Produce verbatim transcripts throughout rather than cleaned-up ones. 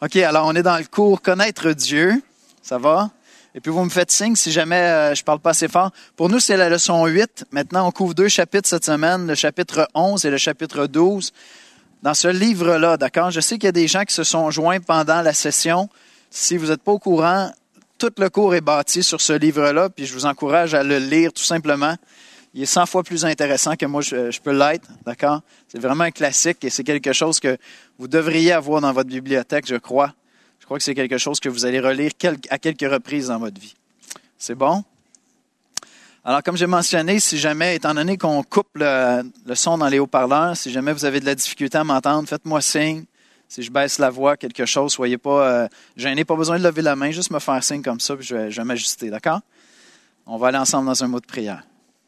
OK, alors on est dans le cours « Connaître Dieu ». Ça va? Et puis vous me faites signe si jamais euh, je parle pas assez fort. Pour nous, c'est la leçon huit. Maintenant, on couvre deux chapitres cette semaine, le chapitre onze et le chapitre douze. Dans ce livre-là, d'accord? Je sais qu'il y a des gens qui se sont joints pendant la session. Si vous n'êtes pas au courant, tout le cours est bâti sur ce livre-là, puis je vous encourage à le lire tout simplement. Il est cent fois plus intéressant que moi, je, je peux l'être, d'accord? C'est vraiment un classique et c'est quelque chose que vous devriez avoir dans votre bibliothèque, je crois. Je crois que c'est quelque chose que vous allez relire à quelques reprises dans votre vie. C'est bon? Alors, comme j'ai mentionné, si jamais, étant donné qu'on coupe le, le son dans les haut-parleurs, si jamais vous avez de la difficulté à m'entendre, faites-moi signe. Si je baisse la voix, quelque chose, soyez pas euh, gênés, pas besoin de lever la main, juste me faire signe comme ça, puis je vais, je vais m'ajuster, d'accord? On va aller ensemble dans un mot de prière.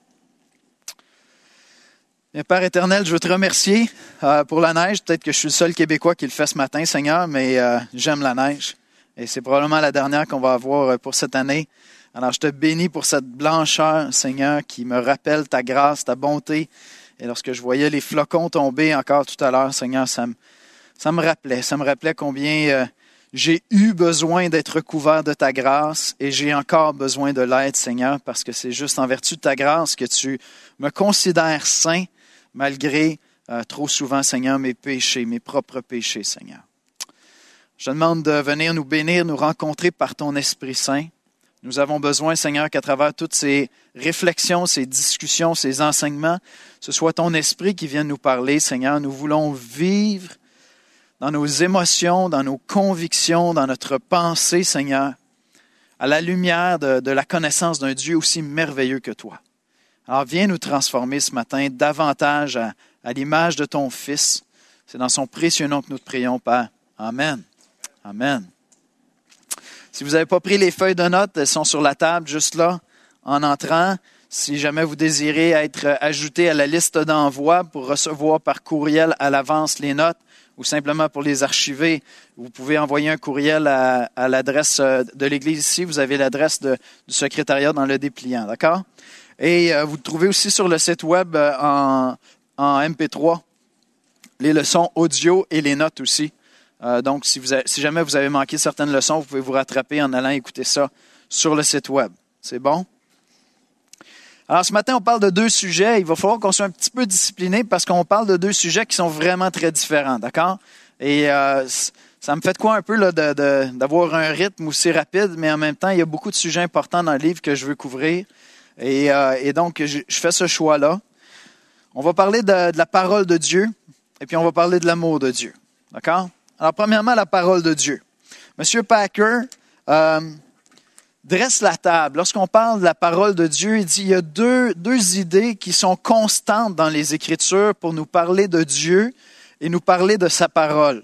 Bien, Père éternel, je veux te remercier euh, pour la neige. Peut-être que je suis le seul Québécois qui le fait ce matin, Seigneur, mais euh, j'aime la neige. Et c'est probablement la dernière qu'on va avoir pour cette année. Alors, je te bénis pour cette blancheur, Seigneur, qui me rappelle ta grâce, ta bonté. Et lorsque je voyais les flocons tomber encore tout à l'heure, Seigneur, ça me, ça me rappelait. Ça me rappelait combien euh, j'ai eu besoin d'être couvert de ta grâce et j'ai encore besoin de l'aide, Seigneur, parce que c'est juste en vertu de ta grâce que tu me considères saint, malgré euh, trop souvent, Seigneur, mes péchés, mes propres péchés, Seigneur. Je te demande de venir nous bénir, nous rencontrer par ton Esprit Saint. Nous avons besoin, Seigneur, qu'à travers toutes ces réflexions, ces discussions, ces enseignements, ce soit ton Esprit qui vienne nous parler, Seigneur. Nous voulons vivre dans nos émotions, dans nos convictions, dans notre pensée, Seigneur, à la lumière de, de la connaissance d'un Dieu aussi merveilleux que toi. Alors, viens nous transformer ce matin davantage à, à l'image de ton Fils. C'est dans son précieux nom que nous te prions, Père. Amen. Amen. Si vous n'avez pas pris les feuilles de notes, elles sont sur la table juste là, en entrant. Si jamais vous désirez être ajouté à la liste d'envoi pour recevoir par courriel à l'avance les notes ou simplement pour les archiver, vous pouvez envoyer un courriel à, à l'adresse de l'Église ici. Vous avez l'adresse de, du secrétariat dans le dépliant, d'accord? Et euh, vous le trouvez aussi sur le site web euh, en, en M P trois, les leçons audio et les notes aussi. Euh, donc, si, vous avez, si jamais vous avez manqué certaines leçons, vous pouvez vous rattraper en allant écouter ça sur le site web. C'est bon? Alors, ce matin, on parle de deux sujets. Il va falloir qu'on soit un petit peu discipliné parce qu'on parle de deux sujets qui sont vraiment très différents, d'accord? Et euh, ça me fait de quoi un peu là, de, de, d'avoir un rythme aussi rapide, mais en même temps, il y a beaucoup de sujets importants dans le livre que je veux couvrir. Et, euh, et donc, je, je fais ce choix-là. On va parler de, de la parole de Dieu et puis on va parler de l'amour de Dieu, d'accord? Alors, premièrement, la parole de Dieu. Monsieur Packer euh, dresse la table. Lorsqu'on parle de la parole de Dieu, il dit il y a deux, deux idées qui sont constantes dans les Écritures pour nous parler de Dieu et nous parler de sa parole.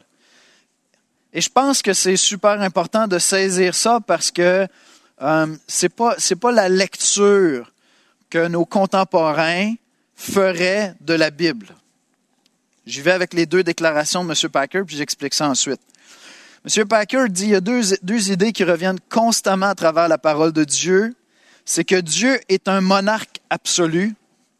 Et je pense que c'est super important de saisir ça parce que euh, c'est pas, c'est pas la lecture que nos contemporains feraient de la Bible. J'y vais avec les deux déclarations de M. Packer, puis j'explique ça ensuite. M. Packer dit qu'il y a deux, deux idées qui reviennent constamment à travers la parole de Dieu. C'est que Dieu est un monarque absolu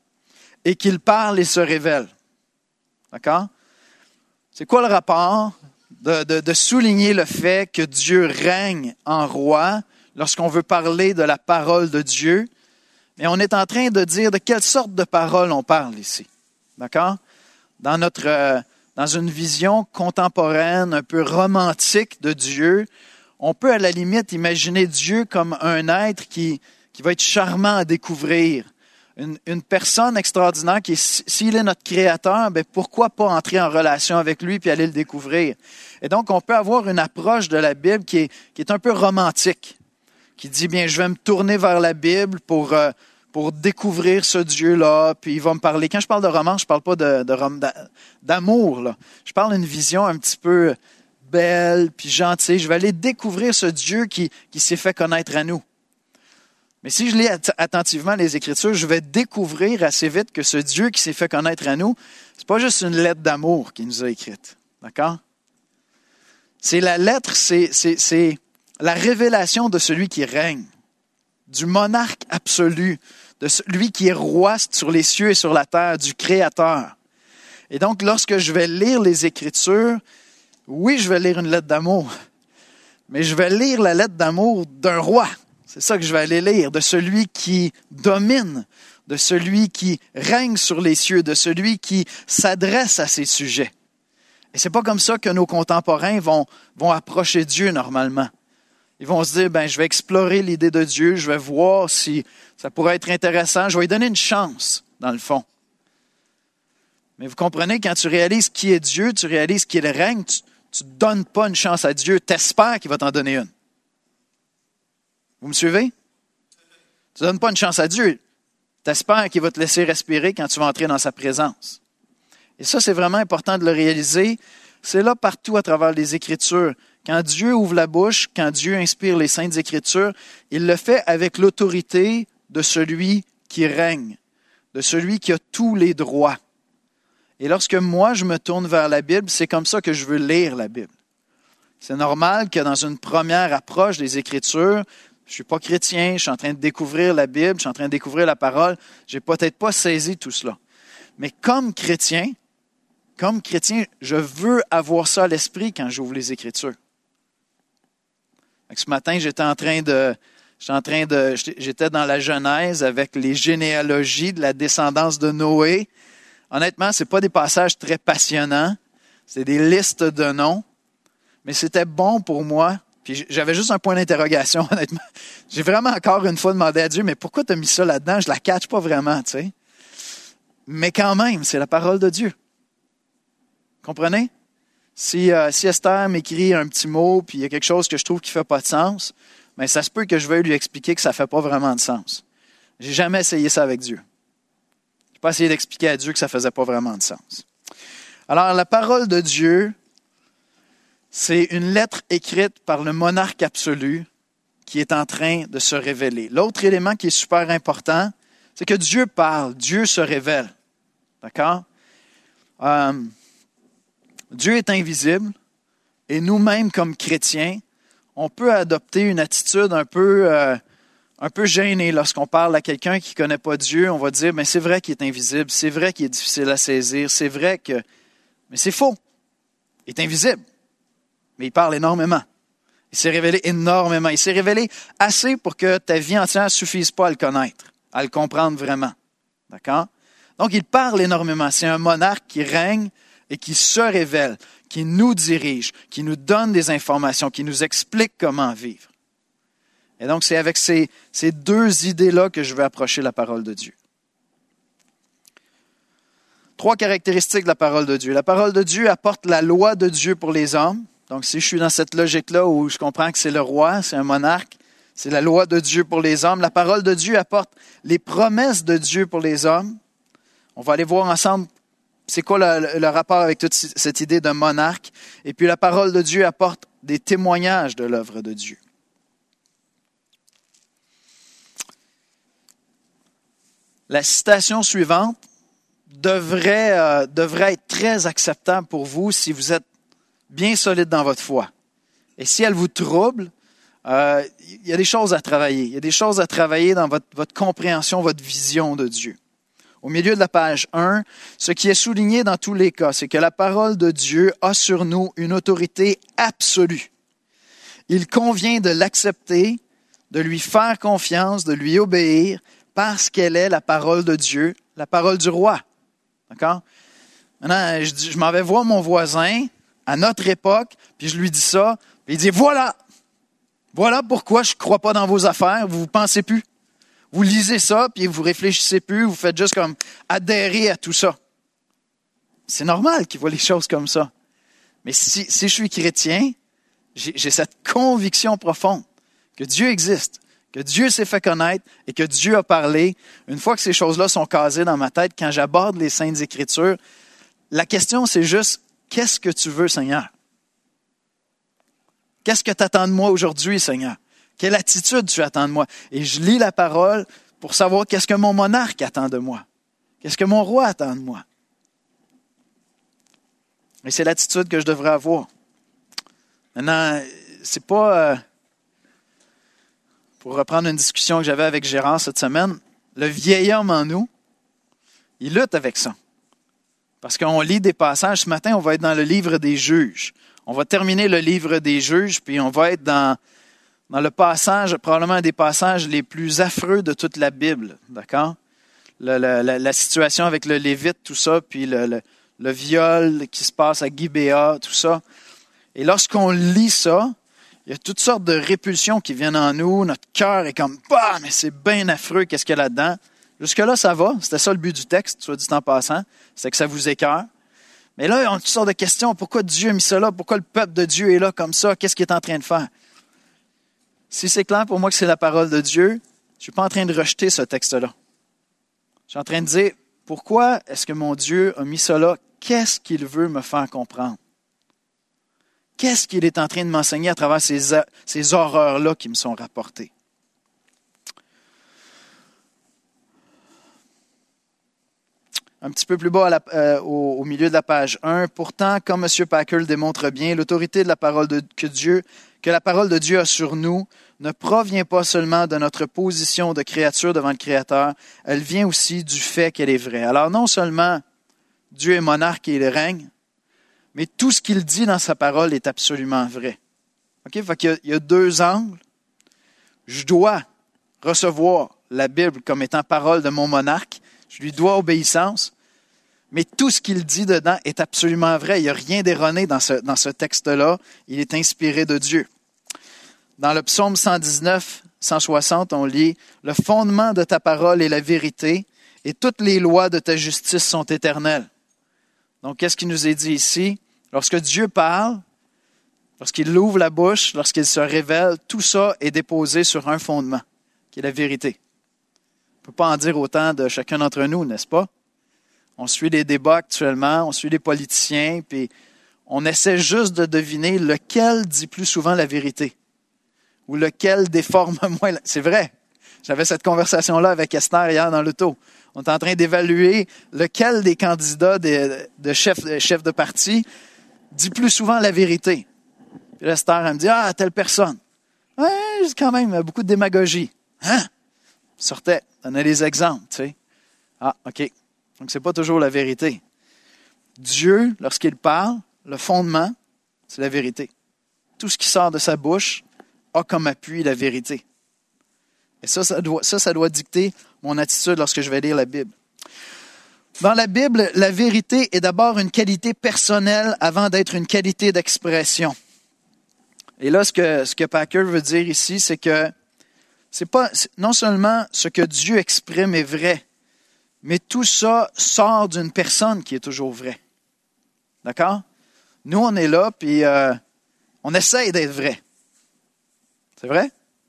et qu'il parle et se révèle. D'accord? C'est quoi le rapport de, de, de souligner le fait que Dieu règne en roi lorsqu'on veut parler de la parole de Dieu? Mais on est en train de dire de quelle sorte de parole on parle ici. D'accord? Dans notre, euh, dans une vision contemporaine, un peu romantique de Dieu, on peut à la limite imaginer Dieu comme un être qui, qui va être charmant à découvrir. Une, une personne extraordinaire qui, s'il est notre créateur, ben pourquoi pas entrer en relation avec lui puis aller le découvrir? Et donc, on peut avoir une approche de la Bible qui est, qui est un peu romantique, qui dit, bien, je vais me tourner vers la Bible pour... Euh, pour découvrir ce Dieu-là, puis il va me parler. Quand je parle de romance, je ne parle pas de, de, d'amour, là. Je parle d'une vision un petit peu belle, puis gentille. Je vais aller découvrir ce Dieu qui, qui s'est fait connaître à nous. Mais si je lis attentivement les Écritures, je vais découvrir assez vite que ce Dieu qui s'est fait connaître à nous, c'est pas juste une lettre d'amour qu'il nous a écrite. D'accord? C'est la lettre, c'est, c'est, c'est la révélation de celui qui règne, du monarque absolu, de celui qui est roi sur les cieux et sur la terre, du Créateur. Et donc, lorsque je vais lire les Écritures, oui, je vais lire une lettre d'amour, mais je vais lire la lettre d'amour d'un roi. C'est ça que je vais aller lire, de celui qui domine, de celui qui règne sur les cieux, de celui qui s'adresse à ses sujets. Et c'est pas comme ça que nos contemporains vont, vont approcher Dieu normalement. Ils vont se dire, ben, je vais explorer l'idée de Dieu, je vais voir si ça pourrait être intéressant, je vais lui donner une chance, dans le fond. Mais vous comprenez, quand tu réalises qui est Dieu, tu réalises qu'il règne, tu ne donnes pas une chance à Dieu, tu espères qu'il va t'en donner une. Vous me suivez? Tu ne donnes pas une chance à Dieu. Tu espères qu'il va te laisser respirer quand tu vas entrer dans sa présence. Et ça, c'est vraiment important de le réaliser. C'est là partout à travers les Écritures. Quand Dieu ouvre la bouche, quand Dieu inspire les Saintes Écritures, il le fait avec l'autorité de celui qui règne, de celui qui a tous les droits. Et lorsque moi, je me tourne vers la Bible, c'est comme ça que je veux lire la Bible. C'est normal que dans une première approche des Écritures, je ne suis pas chrétien, je suis en train de découvrir la Bible, je suis en train de découvrir la parole, je n'ai peut-être pas saisi tout cela. Mais comme chrétien, comme chrétien, je veux avoir ça à l'esprit quand j'ouvre les Écritures. Ce matin, j'étais en train de, j'étais en train de, j'étais dans la Genèse avec les généalogies de la descendance de Noé. Honnêtement, ce n'est pas des passages très passionnants, c'est des listes de noms, mais c'était bon pour moi. Puis j'avais juste un point d'interrogation, honnêtement. J'ai vraiment encore une fois demandé à Dieu, mais pourquoi tu as mis ça là-dedans? Je la catch pas vraiment, tu sais. Mais quand même, c'est la parole de Dieu. Comprenez? Si, euh, si Esther m'écrit un petit mot, puis il y a quelque chose que je trouve qui ne fait pas de sens, bien, ça se peut que je veuille lui expliquer que ça ne fait pas vraiment de sens. J'ai jamais essayé ça avec Dieu. Je n'ai pas essayé d'expliquer à Dieu que ça ne faisait pas vraiment de sens. Alors, la parole de Dieu, c'est une lettre écrite par le monarque absolu qui est en train de se révéler. L'autre élément qui est super important, c'est que Dieu parle, Dieu se révèle. D'accord? Euh, Dieu est invisible et nous-mêmes, comme chrétiens, on peut adopter une attitude un peu, euh, un peu gênée lorsqu'on parle à quelqu'un qui ne connaît pas Dieu. On va dire, mais c'est vrai qu'il est invisible, c'est vrai qu'il est difficile à saisir, c'est vrai que... Mais c'est faux. Il est invisible. Mais il parle énormément. Il s'est révélé énormément. Il s'est révélé assez pour que ta vie entière ne suffise pas à le connaître, à le comprendre vraiment. D'accord? Donc, il parle énormément. C'est un monarque qui règne et qui se révèle, qui nous dirige, qui nous donne des informations, qui nous explique comment vivre. Et donc, c'est avec ces, ces deux idées-là que je vais approcher la parole de Dieu. Trois caractéristiques de la parole de Dieu. La parole de Dieu apporte la loi de Dieu pour les hommes. Donc, si je suis dans cette logique-là où je comprends que c'est le roi, c'est un monarque, c'est la loi de Dieu pour les hommes. La parole de Dieu apporte les promesses de Dieu pour les hommes. On va aller voir ensemble c'est quoi le, le rapport avec toute cette idée de monarque. Et puis, la parole de Dieu apporte des témoignages de l'œuvre de Dieu. La citation suivante devrait, euh, devrait être très acceptable pour vous si vous êtes bien solide dans votre foi. Et si elle vous trouble, euh, il y a des choses à travailler. Il y a des choses à travailler dans votre, votre compréhension, votre vision de Dieu. Au milieu de la page un, ce qui est souligné dans tous les cas, c'est que la parole de Dieu a sur nous une autorité absolue. Il convient de l'accepter, de lui faire confiance, de lui obéir, parce qu'elle est la parole de Dieu, la parole du roi. D'accord? Maintenant, je, je m'en vais voir mon voisin à notre époque, puis je lui dis ça, puis il dit, voilà, voilà pourquoi je ne crois pas dans vos affaires, vous ne pensez plus. Vous lisez ça, puis vous réfléchissez plus, vous faites juste comme adhérer à tout ça. C'est normal qu'il voit les choses comme ça. Mais si, si je suis chrétien, j'ai, j'ai cette conviction profonde que Dieu existe, que Dieu s'est fait connaître et que Dieu a parlé. Une fois que ces choses-là sont casées dans ma tête, quand j'aborde les Saintes Écritures, la question c'est juste, qu'est-ce que tu veux, Seigneur? Qu'est-ce que tu attends de moi aujourd'hui, Seigneur? Quelle attitude tu attends de moi? Et je lis la parole pour savoir qu'est-ce que mon monarque attend de moi. Qu'est-ce que mon roi attend de moi? Et c'est l'attitude que je devrais avoir. Maintenant, c'est pas... Euh, pour reprendre une discussion que j'avais avec Gérard cette semaine, le vieil homme en nous, il lutte avec ça. Parce qu'on lit des passages. Ce matin, on va être dans le livre des Juges. On va terminer le livre des Juges, puis on va être dans, dans le passage, probablement un des passages les plus affreux de toute la Bible, d'accord? Le, le, la, la situation avec le Lévite, tout ça, puis le, le, le viol qui se passe à Gibéa, tout ça. Et lorsqu'on lit ça, il y a toutes sortes de répulsions qui viennent en nous. Notre cœur est comme, bah, mais c'est bien affreux, qu'est-ce qu'il y a là-dedans? Jusque-là, ça va. C'était ça le but du texte, soit dit en passant. C'est que ça vous écœure. Mais là, on a toutes sortes de questions. Pourquoi Dieu a mis ça là? Pourquoi le peuple de Dieu est là comme ça? Qu'est-ce qu'il est en train de faire? Si c'est clair pour moi que c'est la parole de Dieu, je ne suis pas en train de rejeter ce texte-là. Je suis en train de dire, pourquoi est-ce que mon Dieu a mis ça là? Qu'est-ce qu'il veut me faire comprendre? Qu'est-ce qu'il est en train de m'enseigner à travers ces, ces horreurs-là qui me sont rapportées? Un petit peu plus bas à la, euh, au, au milieu de la page un. Pourtant, comme M. Packer le démontre bien, l'autorité de la parole de que Dieu, que la parole de Dieu a sur nous ne provient pas seulement de notre position de créature devant le Créateur, elle vient aussi du fait qu'elle est vraie. Alors non seulement Dieu est monarque et il règne, mais tout ce qu'il dit dans sa parole est absolument vrai. OK? Fait qu'il y a, il y a deux angles. Je dois recevoir la Bible comme étant parole de mon monarque. Je lui dois obéissance. Mais tout ce qu'il dit dedans est absolument vrai. Il n'y a rien d'erroné dans ce, dans ce texte-là. Il est inspiré de Dieu. Dans le psaume cent dix-neuf, cent soixante, on lit « Le fondement de ta parole est la vérité, et toutes les lois de ta justice sont éternelles. » Donc, qu'est-ce qui nous est dit ici? Lorsque Dieu parle, lorsqu'il ouvre la bouche, lorsqu'il se révèle, tout ça est déposé sur un fondement, qui est la vérité. On ne peut pas en dire autant de chacun d'entre nous, n'est-ce pas? On suit les débats actuellement, on suit les politiciens, puis on essaie juste de deviner lequel dit plus souvent la vérité ou lequel déforme moins. La... C'est vrai. J'avais cette conversation-là avec Esther hier dans l'auto. On est en train d'évaluer lequel des candidats de, de chef, de chef de parti dit plus souvent la vérité. Puis Esther, elle me dit, ah, telle personne. Ouais, c'est quand même beaucoup de démagogie. Hein? Sortait, donnait des exemples, tu sais. Ah, OK. Donc, c'est pas toujours la vérité. Dieu, lorsqu'il parle, le fondement, c'est la vérité. Tout ce qui sort de sa bouche a comme appui la vérité. Et ça, ça doit, ça, ça doit dicter mon attitude lorsque je vais lire la Bible. Dans la Bible, la vérité est d'abord une qualité personnelle avant d'être une qualité d'expression. Et là, ce que, ce que Packer veut dire ici, c'est que c'est pas, non seulement ce que Dieu exprime est vrai, mais tout ça sort d'une personne qui est toujours vraie. D'accord? Nous, on est là, puis euh, on essaye d'être vrai. C'est vrai?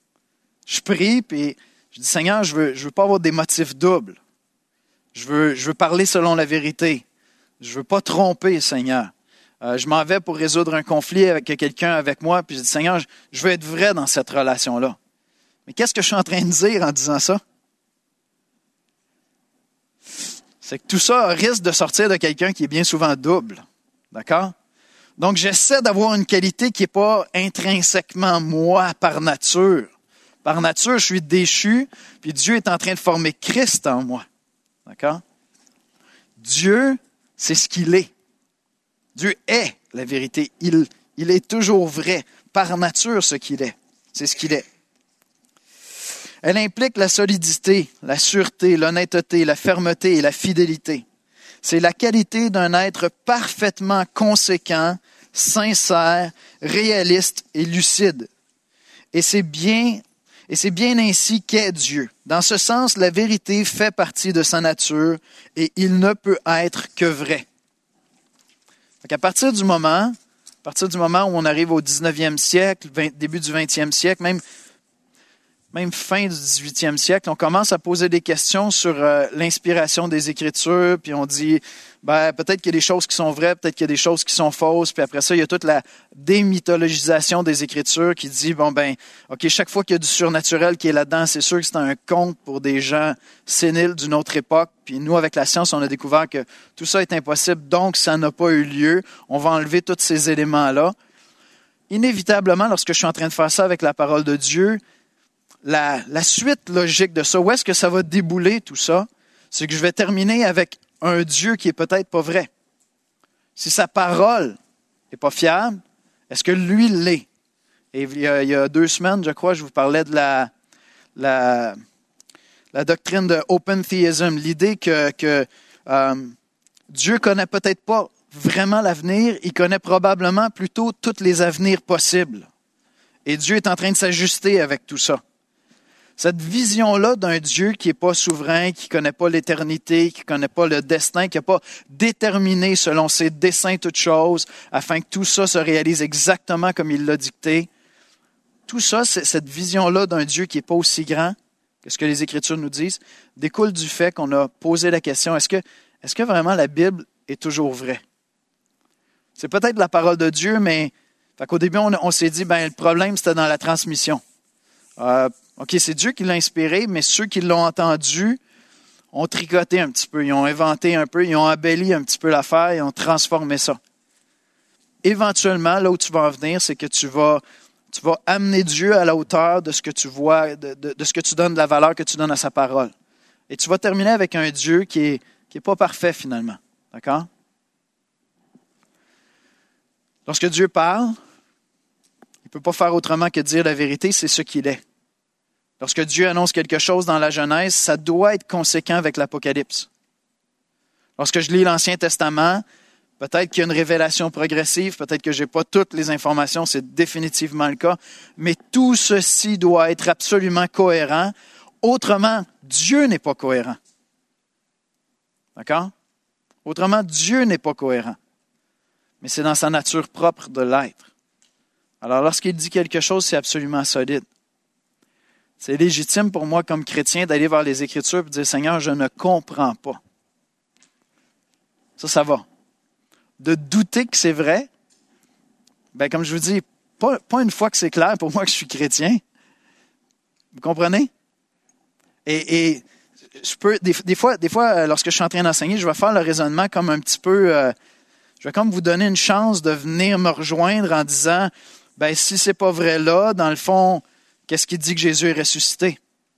Je prie, puis je dis, Seigneur, je veux, je veux pas avoir des motifs doubles. Je veux, je veux parler selon la vérité. Je veux pas tromper, Seigneur. Euh, je m'en vais pour résoudre un conflit avec quelqu'un avec moi, puis je dis, Seigneur, je, je veux être vrai dans cette relation-là. Mais qu'est-ce que je suis en train de dire en disant ça? C'est que tout ça risque de sortir de quelqu'un qui est bien souvent double. D'accord? Donc, j'essaie d'avoir une qualité qui n'est pas intrinsèquement moi par nature. Par nature, je suis déchu, puis Dieu est en train de former Christ en moi. D'accord? Dieu, c'est ce qu'il est. Dieu est la vérité. Il, il est toujours vrai. Par nature, ce qu'il est. C'est ce qu'il est. Elle implique la solidité, la sûreté, l'honnêteté, la fermeté et la fidélité. C'est la qualité d'un être parfaitement conséquent, sincère, réaliste et lucide. Et c'est bien, et c'est bien ainsi qu'est Dieu. Dans ce sens, la vérité fait partie de sa nature et il ne peut être que vrai. Donc à partir du moment, à partir du moment où on arrive au dix-neuvième siècle, vingt, début du vingtième siècle, même Même fin du dix-huitième siècle, on commence à poser des questions sur euh, l'inspiration des Écritures, puis on dit, ben, peut-être qu'il y a des choses qui sont vraies, peut-être qu'il y a des choses qui sont fausses, puis après ça, il y a toute la démythologisation des Écritures qui dit, bon ben, OK, chaque fois qu'il y a du surnaturel qui est là-dedans, c'est sûr que c'est un conte pour des gens séniles d'une autre époque, puis nous, avec la science, on a découvert que tout ça est impossible, donc ça n'a pas eu lieu, on va enlever tous ces éléments-là. Inévitablement, lorsque je suis en train de faire ça avec la parole de Dieu, La, la suite logique de ça, où est-ce que ça va débouler tout ça? C'est que je vais terminer avec un Dieu qui est peut-être pas vrai. Si sa parole n'est pas fiable, Est-ce que lui l'est? Et il y, a, il y a deux semaines, je crois, je vous parlais de la, la, la doctrine de open theism, l'idée que, que euh, Dieu connaît peut-être pas vraiment l'avenir, il connaît probablement plutôt tous les avenirs possibles. Et Dieu est en train de s'ajuster avec tout ça. Cette vision-là d'un Dieu qui n'est pas souverain, qui ne connaît pas l'éternité, qui ne connaît pas le destin, qui n'a pas déterminé selon ses desseins toutes choses, afin que tout ça se réalise exactement comme il l'a dicté. Tout ça, c'est, cette vision-là d'un Dieu qui n'est pas aussi grand que ce que les Écritures nous disent, découle du fait qu'on a posé la question, est-ce que, est-ce que vraiment la Bible est toujours vraie? C'est peut-être la parole de Dieu, mais fait qu'au début, on, on s'est dit, ben le problème, c'était dans la transmission. Euh, OK, c'est Dieu qui l'a inspiré, mais ceux qui l'ont entendu ont tricoté un petit peu, ils ont inventé un peu, ils ont embelli un petit peu l'affaire, ils ont transformé ça. Éventuellement, là où tu vas en venir, c'est que tu vas, tu vas amener Dieu à la hauteur de ce que tu vois, de, de, de ce que tu donnes, de la valeur que tu donnes à sa parole. Et tu vas terminer avec un Dieu qui est, qui est pas parfait finalement. D'accord? Lorsque Dieu parle, il ne peut pas faire autrement que dire la vérité, c'est ce qu'il est. Lorsque Dieu annonce quelque chose dans la Genèse, ça doit être conséquent avec l'Apocalypse. Lorsque je lis l'Ancien Testament, peut-être qu'il y a une révélation progressive, peut-être que je n'ai pas toutes les informations, c'est définitivement le cas, mais tout ceci doit être absolument cohérent. Autrement, Dieu n'est pas cohérent. D'accord? Autrement, Dieu n'est pas cohérent. Mais c'est dans sa nature propre de l'être. Alors, lorsqu'il dit quelque chose, c'est absolument solide. C'est légitime pour moi, comme chrétien, d'aller vers les Écritures et de dire, Seigneur, je ne comprends pas. Ça, ça va. De douter que c'est vrai, ben, comme je vous dis, pas, pas une fois que c'est clair pour moi que je suis chrétien. Vous comprenez? Et, et je peux, des, des fois, des fois, lorsque je suis en train d'enseigner, je vais faire le raisonnement comme un petit peu, euh, je vais comme vous donner une chance de venir me rejoindre en disant, ben, si c'est pas vrai là, dans le fond, qu'est-ce qui dit que Jésus est ressuscité?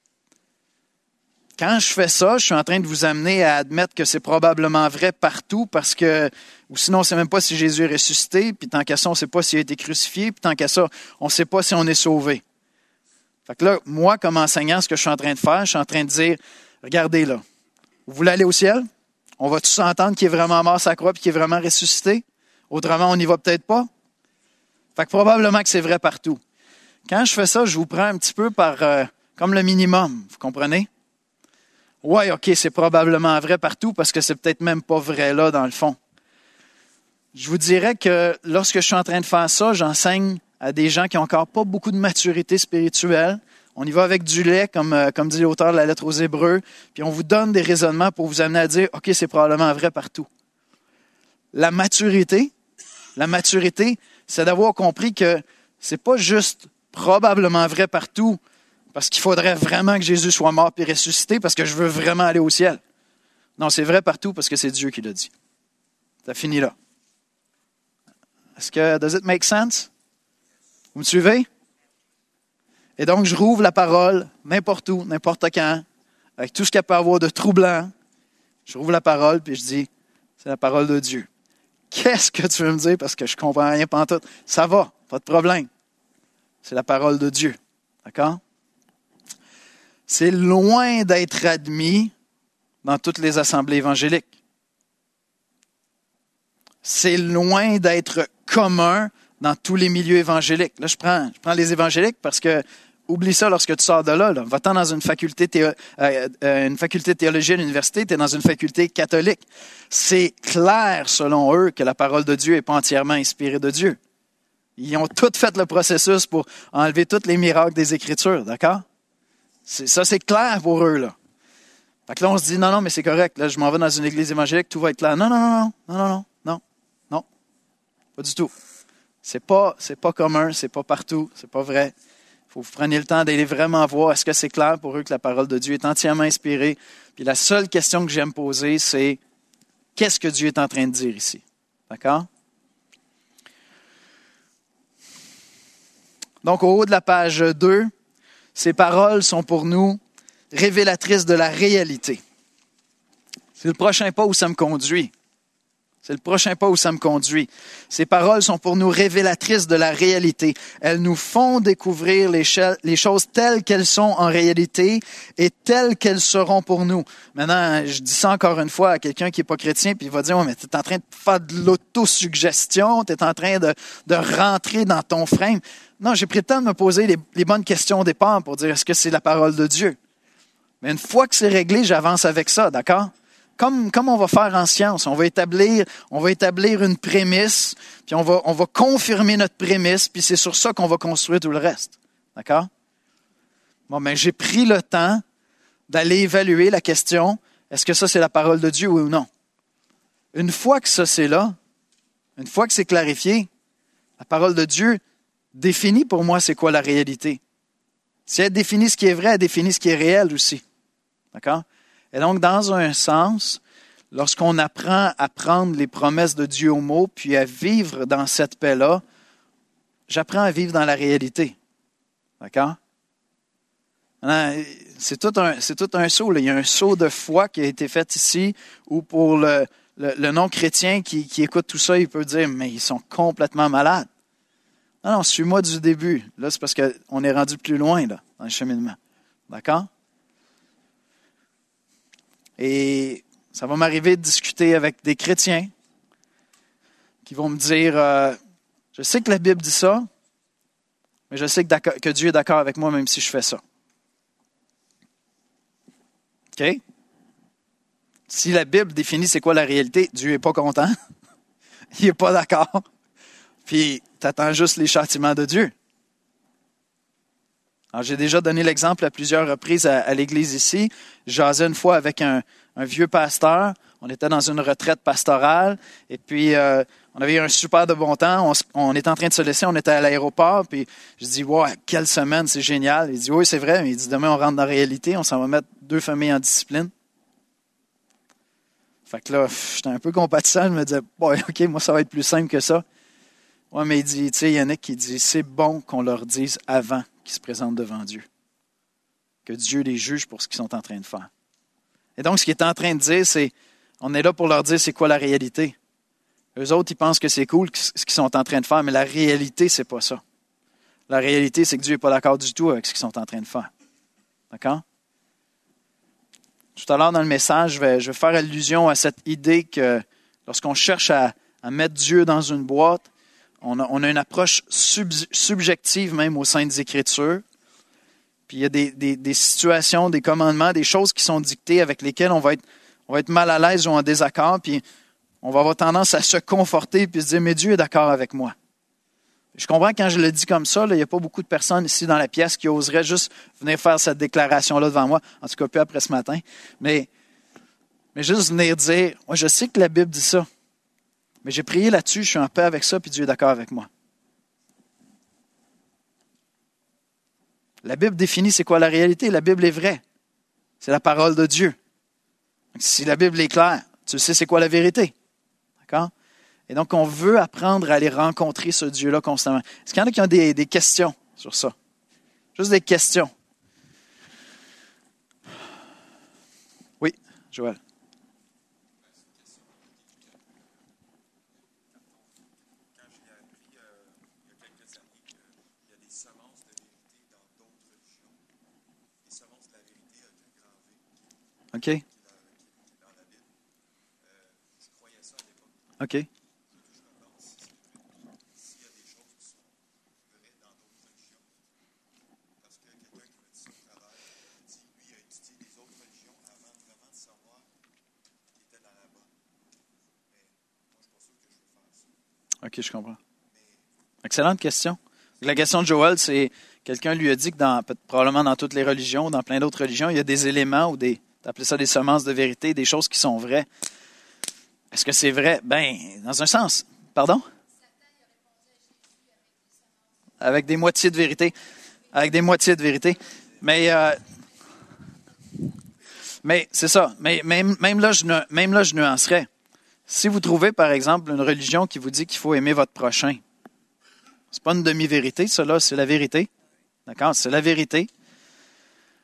Quand je fais ça, je suis en train de vous amener à admettre que c'est probablement vrai partout parce que, ou sinon on ne sait même pas si Jésus est ressuscité, puis tant qu'à ça, on ne sait pas s'il a été crucifié, puis tant qu'à ça, on ne sait pas si on est sauvé. Fait que là, moi, comme enseignant, ce que je suis en train de faire, je suis en train de dire, regardez là, vous voulez aller au ciel? On va tous entendre qu'il est vraiment mort sur la croix et qu'il est vraiment ressuscité? Autrement, on n'y va peut-être pas? Fait que probablement que c'est vrai partout. Quand je fais ça, je vous prends un petit peu par euh, comme le minimum, vous comprenez? Oui, OK, c'est probablement vrai partout parce que c'est peut-être même pas vrai là dans le fond. Je vous dirais que lorsque je suis en train de faire ça, j'enseigne à des gens qui n'ont encore pas beaucoup de maturité spirituelle. On y va avec du lait, comme, euh, comme dit l'auteur de la lettre aux Hébreux, puis on vous donne des raisonnements pour vous amener à dire, OK, c'est probablement vrai partout. La maturité, la maturité, c'est d'avoir compris que c'est pas juste probablement vrai partout, parce qu'il faudrait vraiment que Jésus soit mort et ressuscité, parce que je veux vraiment aller au ciel. Non, c'est vrai partout parce que c'est Dieu qui l'a dit. Ça finit là. Est-ce que, does it make sense? Vous me suivez? Et donc, je rouvre la parole n'importe où, n'importe quand, avec tout ce qu'elle peut avoir de troublant. Je rouvre la parole puis je dis, c'est la parole de Dieu. Qu'est-ce que tu veux me dire? Parce que je ne comprends rien pantoute. Ça va, pas de problème. C'est la parole de Dieu. D'accord? C'est loin d'être admis dans toutes les assemblées évangéliques. C'est loin d'être commun dans tous les milieux évangéliques. Là, je prends, je prends les évangéliques parce que, oublie ça lorsque tu sors de là. là. Va-t'en dans une faculté, théo, euh, euh, une faculté de théologie à l'université, tu es dans une faculté catholique. C'est clair, selon eux, que la parole de Dieu n'est pas entièrement inspirée de Dieu. Ils ont tout fait le processus pour enlever tous les miracles des Écritures, d'accord? C'est, ça, c'est clair pour eux, là. Fait que là, on se dit, non, non, mais c'est correct. Là, je m'en vais dans une église évangélique, tout va être clair. Non, non, non, non, non, non, non, non, pas du tout. C'est pas, c'est pas commun, c'est pas partout, c'est pas vrai. Il faut que vous preniez le temps d'aller vraiment voir est-ce que c'est clair pour eux que la parole de Dieu est entièrement inspirée. Puis la seule question que j'aime poser, c'est qu'est-ce que Dieu est en train de dire ici? D'accord? Donc, au haut de la page deux, ces paroles sont pour nous révélatrices de la réalité. C'est le prochain pas où ça me conduit. C'est le prochain pas où ça me conduit. Ces paroles sont pour nous révélatrices de la réalité. Elles nous font découvrir les, ch- les choses telles qu'elles sont en réalité et telles qu'elles seront pour nous. Maintenant, je dis ça encore une fois à quelqu'un qui n'est pas chrétien, puis il va dire, ouais, mais tu es en train de faire de l'autosuggestion, tu es en train de, de rentrer dans ton frame. Non, j'ai pris le temps de me poser les, les bonnes questions au départ pour dire, est-ce que c'est la parole de Dieu? Mais une fois que c'est réglé, j'avance avec ça, d'accord? Comme, comme on va faire en science, on va établir, on va établir une prémisse, puis on va, on va confirmer notre prémisse, puis c'est sur ça qu'on va construire tout le reste. D'accord? Bon, ben, j'ai pris le temps d'aller évaluer la question, est-ce que ça c'est la parole de Dieu, oui ou non? Une fois que ça c'est là, une fois que c'est clarifié, la parole de Dieu définit pour moi c'est quoi la réalité. Si elle définit ce qui est vrai, elle définit ce qui est réel aussi. D'accord? Et donc, dans un sens, lorsqu'on apprend à prendre les promesses de Dieu au mot, puis à vivre dans cette paix-là, j'apprends à vivre dans la réalité. D'accord? C'est tout un, c'est tout un saut. Là. Il y a un saut de foi qui a été fait ici, où pour le, le, le non-chrétien qui, qui écoute tout ça, il peut dire, mais ils sont complètement malades. Non, non, suis-moi du début. Là, c'est parce qu'on est rendu plus loin là, dans le cheminement. D'accord? Et ça va m'arriver de discuter avec des chrétiens qui vont me dire, euh, je sais que la Bible dit ça, mais je sais que, que Dieu est d'accord avec moi même si je fais ça. OK? Si la Bible définit c'est quoi la réalité, Dieu n'est pas content. Il n'est pas d'accord. Puis, tu attends juste les châtiments de Dieu. Alors, j'ai déjà donné l'exemple à plusieurs reprises à, à l'église ici. Je jasais une fois avec un, un vieux pasteur. On était dans une retraite pastorale. Et puis, euh, on avait eu un super de bon temps. On, on était en train de se laisser. On était à l'aéroport. Puis, je dis, wow, quelle semaine, c'est génial. Il dit, oui, c'est vrai. Mais il dit, demain, on rentre dans la réalité. On s'en va mettre deux familles en discipline. Fait que là, j'étais un peu compatissant. Je me disais, bon, OK, moi, ça va être plus simple que ça. Oui, mais il dit, tu sais, Yannick qui dit, c'est bon qu'on leur dise avant qu'ils se présentent devant Dieu. Que Dieu les juge pour ce qu'ils sont en train de faire. Et donc, ce qu'il est en train de dire, c'est, on est là pour leur dire c'est quoi la réalité. Eux autres, ils pensent que c'est cool ce qu'ils sont en train de faire, mais la réalité, c'est pas ça. La réalité, c'est que Dieu n'est pas d'accord du tout avec ce qu'ils sont en train de faire. D'accord? Tout à l'heure, dans le message, je vais, je vais faire allusion à cette idée que lorsqu'on cherche à, à mettre Dieu dans une boîte, On a, on a une approche sub, subjective même au sein des Écritures. Puis il y a des, des, des situations, des commandements, des choses qui sont dictées avec lesquelles on va être, on va être mal à l'aise ou en désaccord. Puis on va avoir tendance à se conforter puis se dire, mais Dieu est d'accord avec moi. Je comprends que quand je le dis comme ça, là, il n'y a pas beaucoup de personnes ici dans la pièce qui oseraient juste venir faire cette déclaration-là devant moi. En tout cas, plus après ce matin. Mais, mais juste venir dire, moi, je sais que la Bible dit ça. Mais j'ai prié là-dessus, je suis en paix avec ça, puis Dieu est d'accord avec moi. La Bible définit c'est quoi la réalité. La Bible est vraie. C'est la parole de Dieu. Donc, si la Bible est claire, tu sais c'est quoi la vérité. D'accord? Et donc, on veut apprendre à aller rencontrer ce Dieu-là constamment. Est-ce qu'il y en a qui ont des, des questions sur ça? Juste des questions. Oui, Joël. OK. OK. OK, je comprends. Excellente question. La question de Joël, c'est, quelqu'un lui a dit que dans, probablement dans toutes les religions, dans plein d'autres religions, il y a des éléments ou des, t'appelles ça des semences de vérité, des choses qui sont vraies. Est-ce que c'est vrai? Ben, dans un sens. Pardon? Avec des moitiés de vérité. Avec des moitiés de vérité. Mais, euh, mais c'est ça. Mais même, même, là, je, même là, je nuancerais. Si vous trouvez, par exemple, une religion qui vous dit qu'il faut aimer votre prochain, c'est pas une demi-vérité, ça là, c'est la vérité. D'accord? C'est la vérité.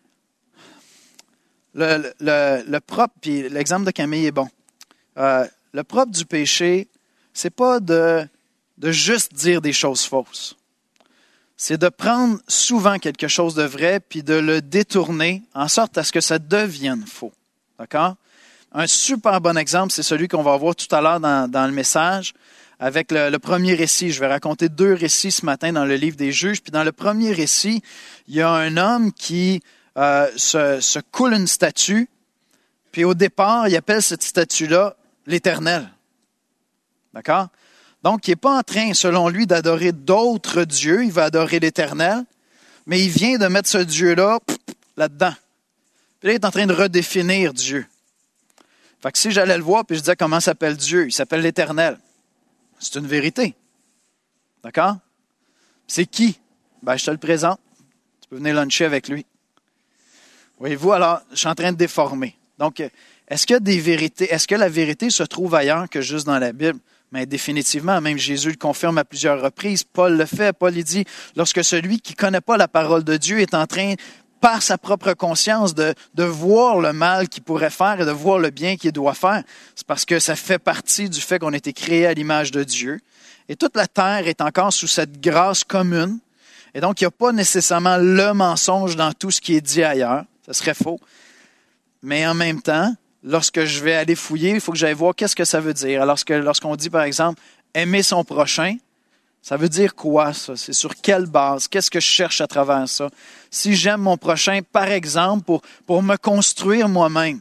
Le, le, le propre, puis l'exemple de Camille est bon. Euh, le propre du péché, c'est pas de, de juste dire des choses fausses. C'est de prendre souvent quelque chose de vrai puis de le détourner en sorte à ce que ça devienne faux. D'accord? Un super bon exemple, c'est celui qu'on va voir tout à l'heure dans, dans le message avec le, le premier récit. Je vais raconter deux récits ce matin dans le livre des Juges. Puis dans le premier récit, il y a un homme qui euh, se, se coule une statue. Puis au départ, il appelle cette statue-là l'Éternel. D'accord? Donc, il n'est pas en train, selon lui, d'adorer d'autres dieux. Il va adorer l'Éternel. Mais il vient de mettre ce Dieu-là là-dedans. Puis là, il est en train de redéfinir Dieu. Fait que si j'allais le voir puis je disais comment s'appelle Dieu, il s'appelle l'Éternel. C'est une vérité. D'accord? C'est qui? Ben, je te le présente. Tu peux venir luncher avec lui. Voyez-vous, alors, je suis en train de déformer. Donc, est-ce que des vérités, est-ce que la vérité se trouve ailleurs que juste dans la Bible? Mais définitivement, même Jésus le confirme à plusieurs reprises. Paul le fait. Paul il dit, lorsque celui qui ne connaît pas la parole de Dieu est en train, par sa propre conscience, de, de voir le mal qu'il pourrait faire et de voir le bien qu'il doit faire, c'est parce que ça fait partie du fait qu'on a été créé à l'image de Dieu. Et toute la terre est encore sous cette grâce commune. Et donc, il n'y a pas nécessairement le mensonge dans tout ce qui est dit ailleurs. Ce serait faux. Mais en même temps, lorsque je vais aller fouiller, il faut que j'aille voir qu'est-ce que ça veut dire. Alors, lorsqu'on dit, par exemple, aimer son prochain, ça veut dire quoi, ça? C'est sur quelle base? Qu'est-ce que je cherche à travers ça? Si j'aime mon prochain, par exemple, pour, pour me construire moi-même.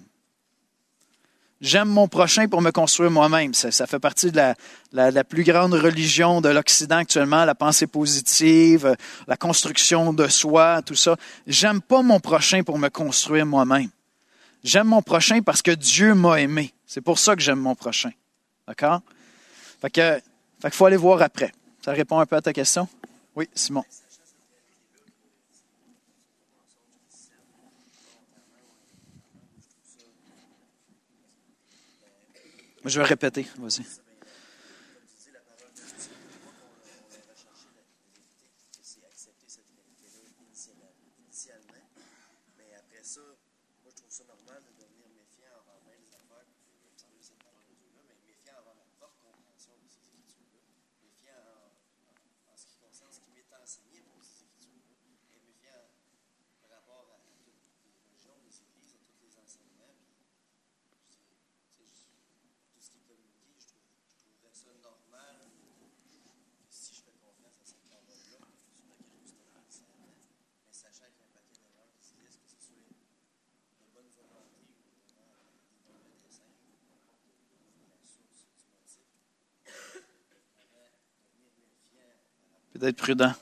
J'aime mon prochain pour me construire moi-même. Ça, ça fait partie de la, la, la plus grande religion de l'Occident actuellement, la pensée positive, la construction de soi, tout ça. J'aime pas mon prochain pour me construire moi-même. J'aime mon prochain parce que Dieu m'a aimé. C'est pour ça que j'aime mon prochain. D'accord? Fait que, fait qu'il faut aller voir après. Ça répond un peu à ta question? Oui, Simon. Je vais répéter. Vas-y. D'être prudent.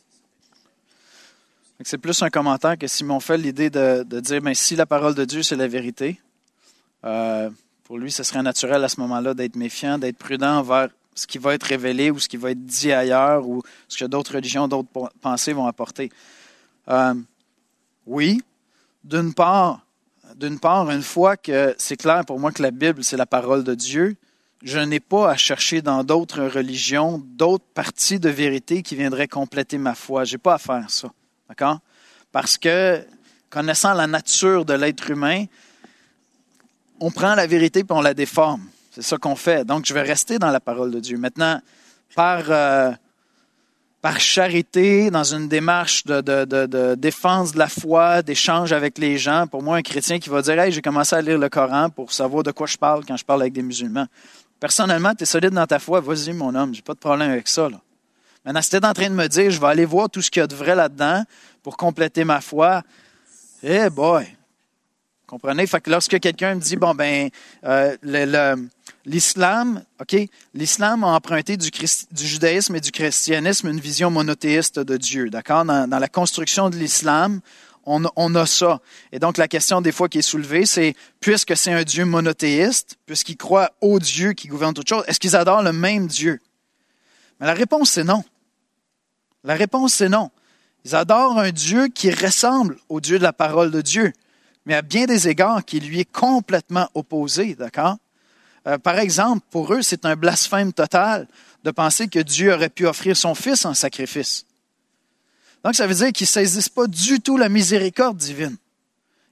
C'est plus un commentaire que Simon fait l'idée de, de dire, ben, si la parole de Dieu, c'est la vérité, euh, pour lui, ce serait naturel à ce moment-là d'être méfiant, d'être prudent envers ce qui va être révélé ou ce qui va être dit ailleurs ou ce que d'autres religions, d'autres pensées vont apporter. Euh, oui, d'une part, d'une part, une fois que c'est clair pour moi que la Bible, c'est la parole de Dieu, je n'ai pas à chercher dans d'autres religions, d'autres parties de vérité qui viendraient compléter ma foi. Je n'ai pas à faire ça. D'accord? Parce que, connaissant la nature de l'être humain, on prend la vérité et on la déforme. C'est ça qu'on fait. Donc, je vais rester dans la parole de Dieu. Maintenant, par, euh, par charité, dans une démarche de, de, de, de défense de la foi, d'échange avec les gens, pour moi, un chrétien qui va dire « Hey, j'ai commencé à lire le Coran pour savoir de quoi je parle quand je parle avec des musulmans. » Personnellement, tu es solide dans ta foi, vas-y mon homme, j'ai pas de problème avec ça. Là. Maintenant, si tu es en train de me dire, je vais aller voir tout ce qu'il y a de vrai là-dedans pour compléter ma foi, eh hey boy! Comprenez? Fait que lorsque quelqu'un me dit, bon ben, euh, le, le, l'islam, ok, l'islam a emprunté du, Christ, du judaïsme et du christianisme une vision monothéiste de Dieu, d'accord? Dans, dans la construction de l'islam, On, on a ça. Et donc, la question des fois qui est soulevée, c'est, puisque c'est un Dieu monothéiste, puisqu'ils croient au Dieu qui gouverne toutes choses, est-ce qu'ils adorent le même Dieu? Mais la réponse, c'est non. La réponse, c'est non. Ils adorent un Dieu qui ressemble au Dieu de la parole de Dieu, mais à bien des égards, qui lui est complètement opposé, d'accord? Euh, par exemple, pour eux, c'est un blasphème total de penser que Dieu aurait pu offrir son Fils en sacrifice. Donc, ça veut dire qu'ils ne saisissent pas du tout la miséricorde divine.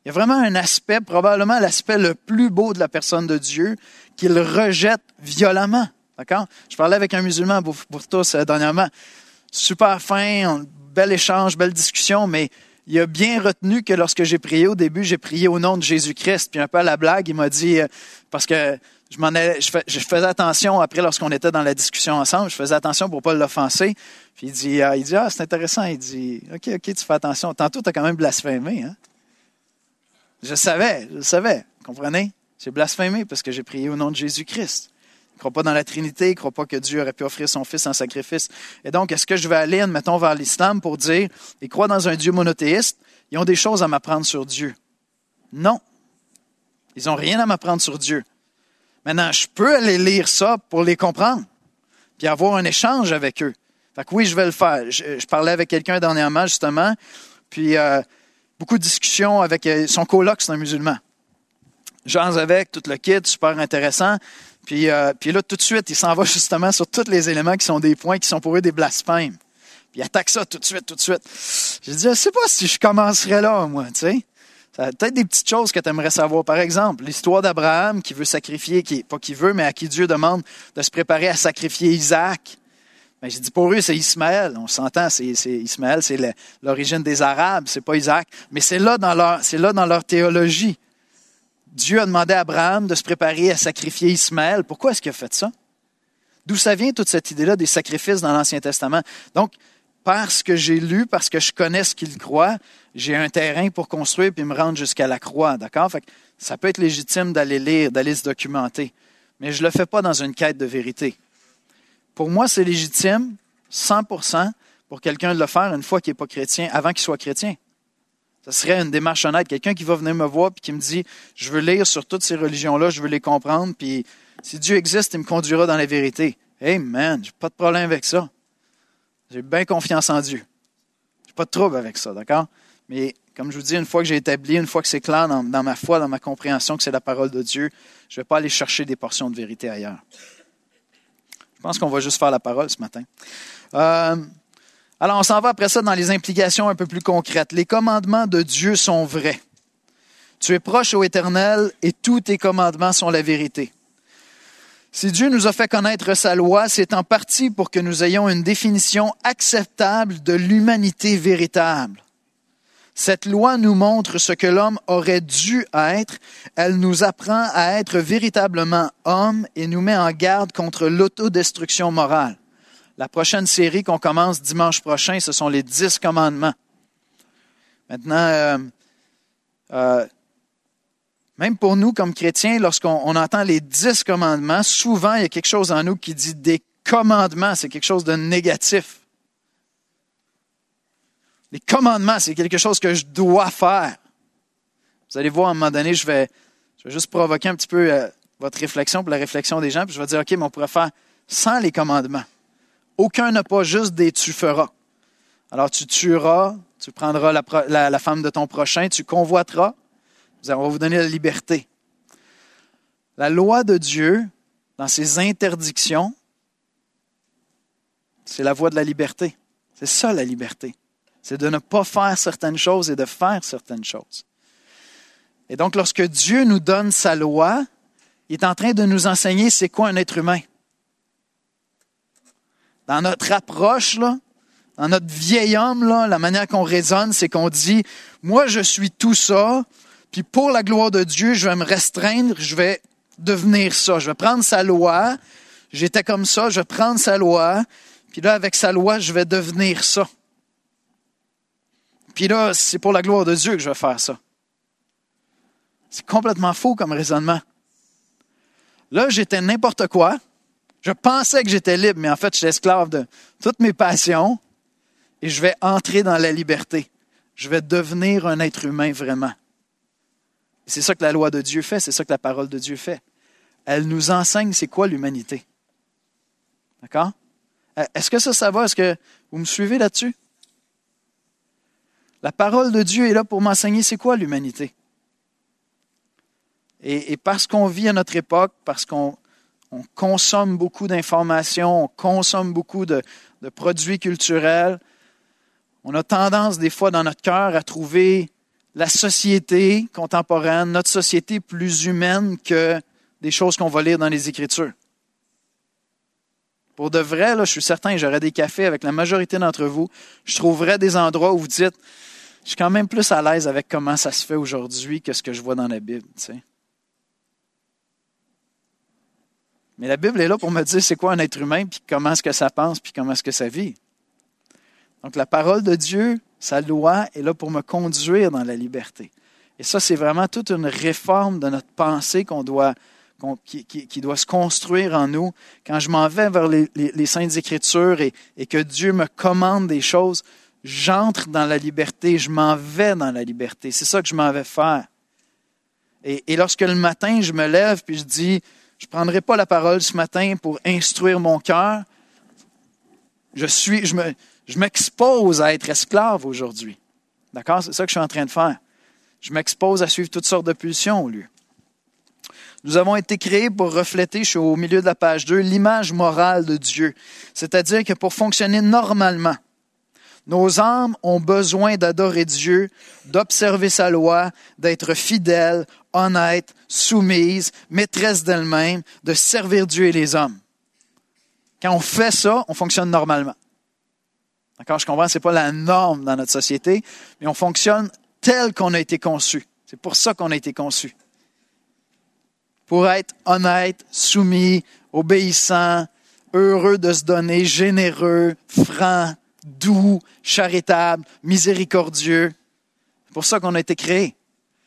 Il y a vraiment un aspect, probablement l'aspect le plus beau de la personne de Dieu, qu'il rejette violemment. D'accord? Je parlais avec un musulman pour, pour tous euh, dernièrement. Super fin, on, bel échange, belle discussion, mais il a bien retenu que lorsque j'ai prié au début, j'ai prié au nom de Jésus-Christ. Puis un peu à la blague, il m'a dit, euh, parce que je m'en allais, je, fais, je faisais attention après lorsqu'on était dans la discussion ensemble, je faisais attention pour ne pas l'offenser. Puis il dit, euh, il dit, ah, c'est intéressant. Il dit, OK, OK, tu fais attention. Tantôt, tu as quand même blasphémé, hein? Je savais, je savais, comprenez? J'ai blasphémé parce que j'ai prié au nom de Jésus-Christ. Il ne croit pas dans la Trinité, il ne croit pas que Dieu aurait pu offrir son Fils en sacrifice. Et donc, est-ce que je vais aller, admettons, vers l'islam pour dire, ils croient dans un Dieu monothéiste, ils ont des choses à m'apprendre sur Dieu? Non. Ils n'ont rien à m'apprendre sur Dieu. Maintenant, je peux aller lire ça pour les comprendre, puis avoir un échange avec eux. Fait que oui, je vais le faire. Je, je parlais avec quelqu'un dernièrement, justement, puis euh, beaucoup de discussions avec euh, son coloc, c'est un musulman. J'en avec tout le kit, super intéressant. Puis, euh, puis là, tout de suite, il s'en va justement sur tous les éléments qui sont des points qui sont pour eux des blasphèmes. Puis il attaque ça tout de suite, tout de suite. J'ai dit, je ne sais pas si je commencerais là, moi, tu sais. Ça a peut-être des petites choses que tu aimerais savoir. Par exemple, l'histoire d'Abraham qui veut sacrifier, qui, pas qui veut, mais à qui Dieu demande de se préparer à sacrifier Isaac. Mais j'ai dit, pour eux, c'est Ismaël. On s'entend, c'est, c'est Ismaël, c'est le, l'origine des Arabes, c'est pas Isaac. Mais c'est là dans leur, c'est là dans leur théologie. Dieu a demandé à Abraham de se préparer à sacrifier Ismaël. Pourquoi est-ce qu'il a fait ça? D'où ça vient toute cette idée-là des sacrifices dans l'Ancien Testament? Donc, parce que j'ai lu, parce que je connais ce qu'il croit, j'ai un terrain pour construire puis me rendre jusqu'à la croix, d'accord? Fait que ça peut être légitime d'aller lire, d'aller se documenter, mais je ne le fais pas dans une quête de vérité. Pour moi, c'est légitime, cent pour cent, pour quelqu'un de le faire une fois qu'il n'est pas chrétien, avant qu'il soit chrétien. Ce serait une démarche honnête. Quelqu'un qui va venir me voir et qui me dit « Je veux lire sur toutes ces religions-là, je veux les comprendre, puis si Dieu existe, il me conduira dans la vérité. » Hey man, j'ai pas de problème avec ça. J'ai bien confiance en Dieu. J'ai pas de trouble avec ça, d'accord? Mais comme je vous dis, une fois que j'ai établi, une fois que c'est clair dans, dans ma foi, dans ma compréhension que c'est la parole de Dieu, je ne vais pas aller chercher des portions de vérité ailleurs. Je pense qu'on va juste faire la parole ce matin. Euh, alors, on s'en va après ça dans les implications un peu plus concrètes. Les commandements de Dieu sont vrais. Tu es proche au Éternel et tous tes commandements sont la vérité. Si Dieu nous a fait connaître sa loi, c'est en partie pour que nous ayons une définition acceptable de l'humanité véritable. Cette loi nous montre ce que l'homme aurait dû être. Elle nous apprend à être véritablement homme et nous met en garde contre l'autodestruction morale. La prochaine série qu'on commence dimanche prochain, ce sont les dix commandements. Maintenant, euh, euh, même pour nous comme chrétiens, lorsqu'on on entend les dix commandements, souvent il y a quelque chose en nous qui dit des commandements, c'est quelque chose de négatif. Les commandements, c'est quelque chose que je dois faire. Vous allez voir, à un moment donné, je vais, je vais juste provoquer un petit peu euh, votre réflexion, pour la réflexion des gens, puis je vais dire, OK, mais on pourrait faire sans les commandements. Aucun n'a pas, juste des tu feras. Alors, tu tueras, tu prendras la, la, la femme de ton prochain, tu convoiteras. On va vous donner la liberté. La loi de Dieu, dans ses interdictions, c'est la voie de la liberté. C'est ça, la liberté. C'est de ne pas faire certaines choses et de faire certaines choses. Et donc, lorsque Dieu nous donne sa loi, il est en train de nous enseigner c'est quoi un être humain. Dans notre approche, là, dans notre vieil homme, là, la manière qu'on raisonne, c'est qu'on dit « Moi, je suis tout ça, puis pour la gloire de Dieu, je vais me restreindre, je vais devenir ça. Je vais prendre sa loi, j'étais comme ça, je vais prendre sa loi, puis là, avec sa loi, je vais devenir ça. Puis là, c'est pour la gloire de Dieu que je vais faire ça. » C'est complètement faux comme raisonnement. Là, j'étais n'importe quoi. Je pensais que j'étais libre, mais en fait, je suis esclave de toutes mes passions et je vais entrer dans la liberté. Je vais devenir un être humain vraiment. Et c'est ça que la loi de Dieu fait, c'est ça que la parole de Dieu fait. Elle nous enseigne c'est quoi l'humanité. D'accord? Est-ce que ça, ça va? Est-ce que vous me suivez là-dessus? La parole de Dieu est là pour m'enseigner c'est quoi l'humanité. Et, et parce qu'on vit à notre époque, parce qu'on on consomme beaucoup d'informations, on consomme beaucoup de, de produits culturels, on a tendance des fois dans notre cœur à trouver la société contemporaine, notre société plus humaine que des choses qu'on va lire dans les Écritures. Pour de vrai, là, je suis certain, j'aurais des cafés avec la majorité d'entre vous. Je trouverais des endroits où vous dites, je suis quand même plus à l'aise avec comment ça se fait aujourd'hui que ce que je vois dans la Bible. Tu sais. Mais la Bible est là pour me dire c'est quoi un être humain, puis comment est-ce que ça pense, puis comment est-ce que ça vit. Donc la parole de Dieu, sa loi, est là pour me conduire dans la liberté. Et ça, c'est vraiment toute une réforme de notre pensée qu'on doit, qu'on, qui, qui, qui doit se construire en nous. Quand je m'en vais vers les, les, les Saintes Écritures et, et que Dieu me commande des choses, j'entre dans la liberté, je m'en vais dans la liberté. C'est ça que je m'en vais faire. Et, et lorsque le matin, je me lève puis je dis, je ne prendrai pas la parole ce matin pour instruire mon cœur, je suis, je me, je m'expose à être esclave aujourd'hui. D'accord? C'est ça que je suis en train de faire. Je m'expose à suivre toutes sortes de pulsions au lieu. Nous avons été créés pour refléter, je suis au milieu de la page deux, l'image morale de Dieu. C'est-à-dire que pour fonctionner normalement, nos âmes ont besoin d'adorer Dieu, d'observer sa loi, d'être fidèles, honnêtes, soumises, maîtresses d'elles-mêmes, de servir Dieu et les hommes. Quand on fait ça, on fonctionne normalement. D'accord, je comprends, ce n'est pas la norme dans notre société, mais on fonctionne tel qu'on a été conçu. C'est pour ça qu'on a été conçu. Pour être honnête, soumis, obéissant, heureux de se donner, généreux, franc, doux, charitable, miséricordieux. C'est pour ça qu'on a été créés.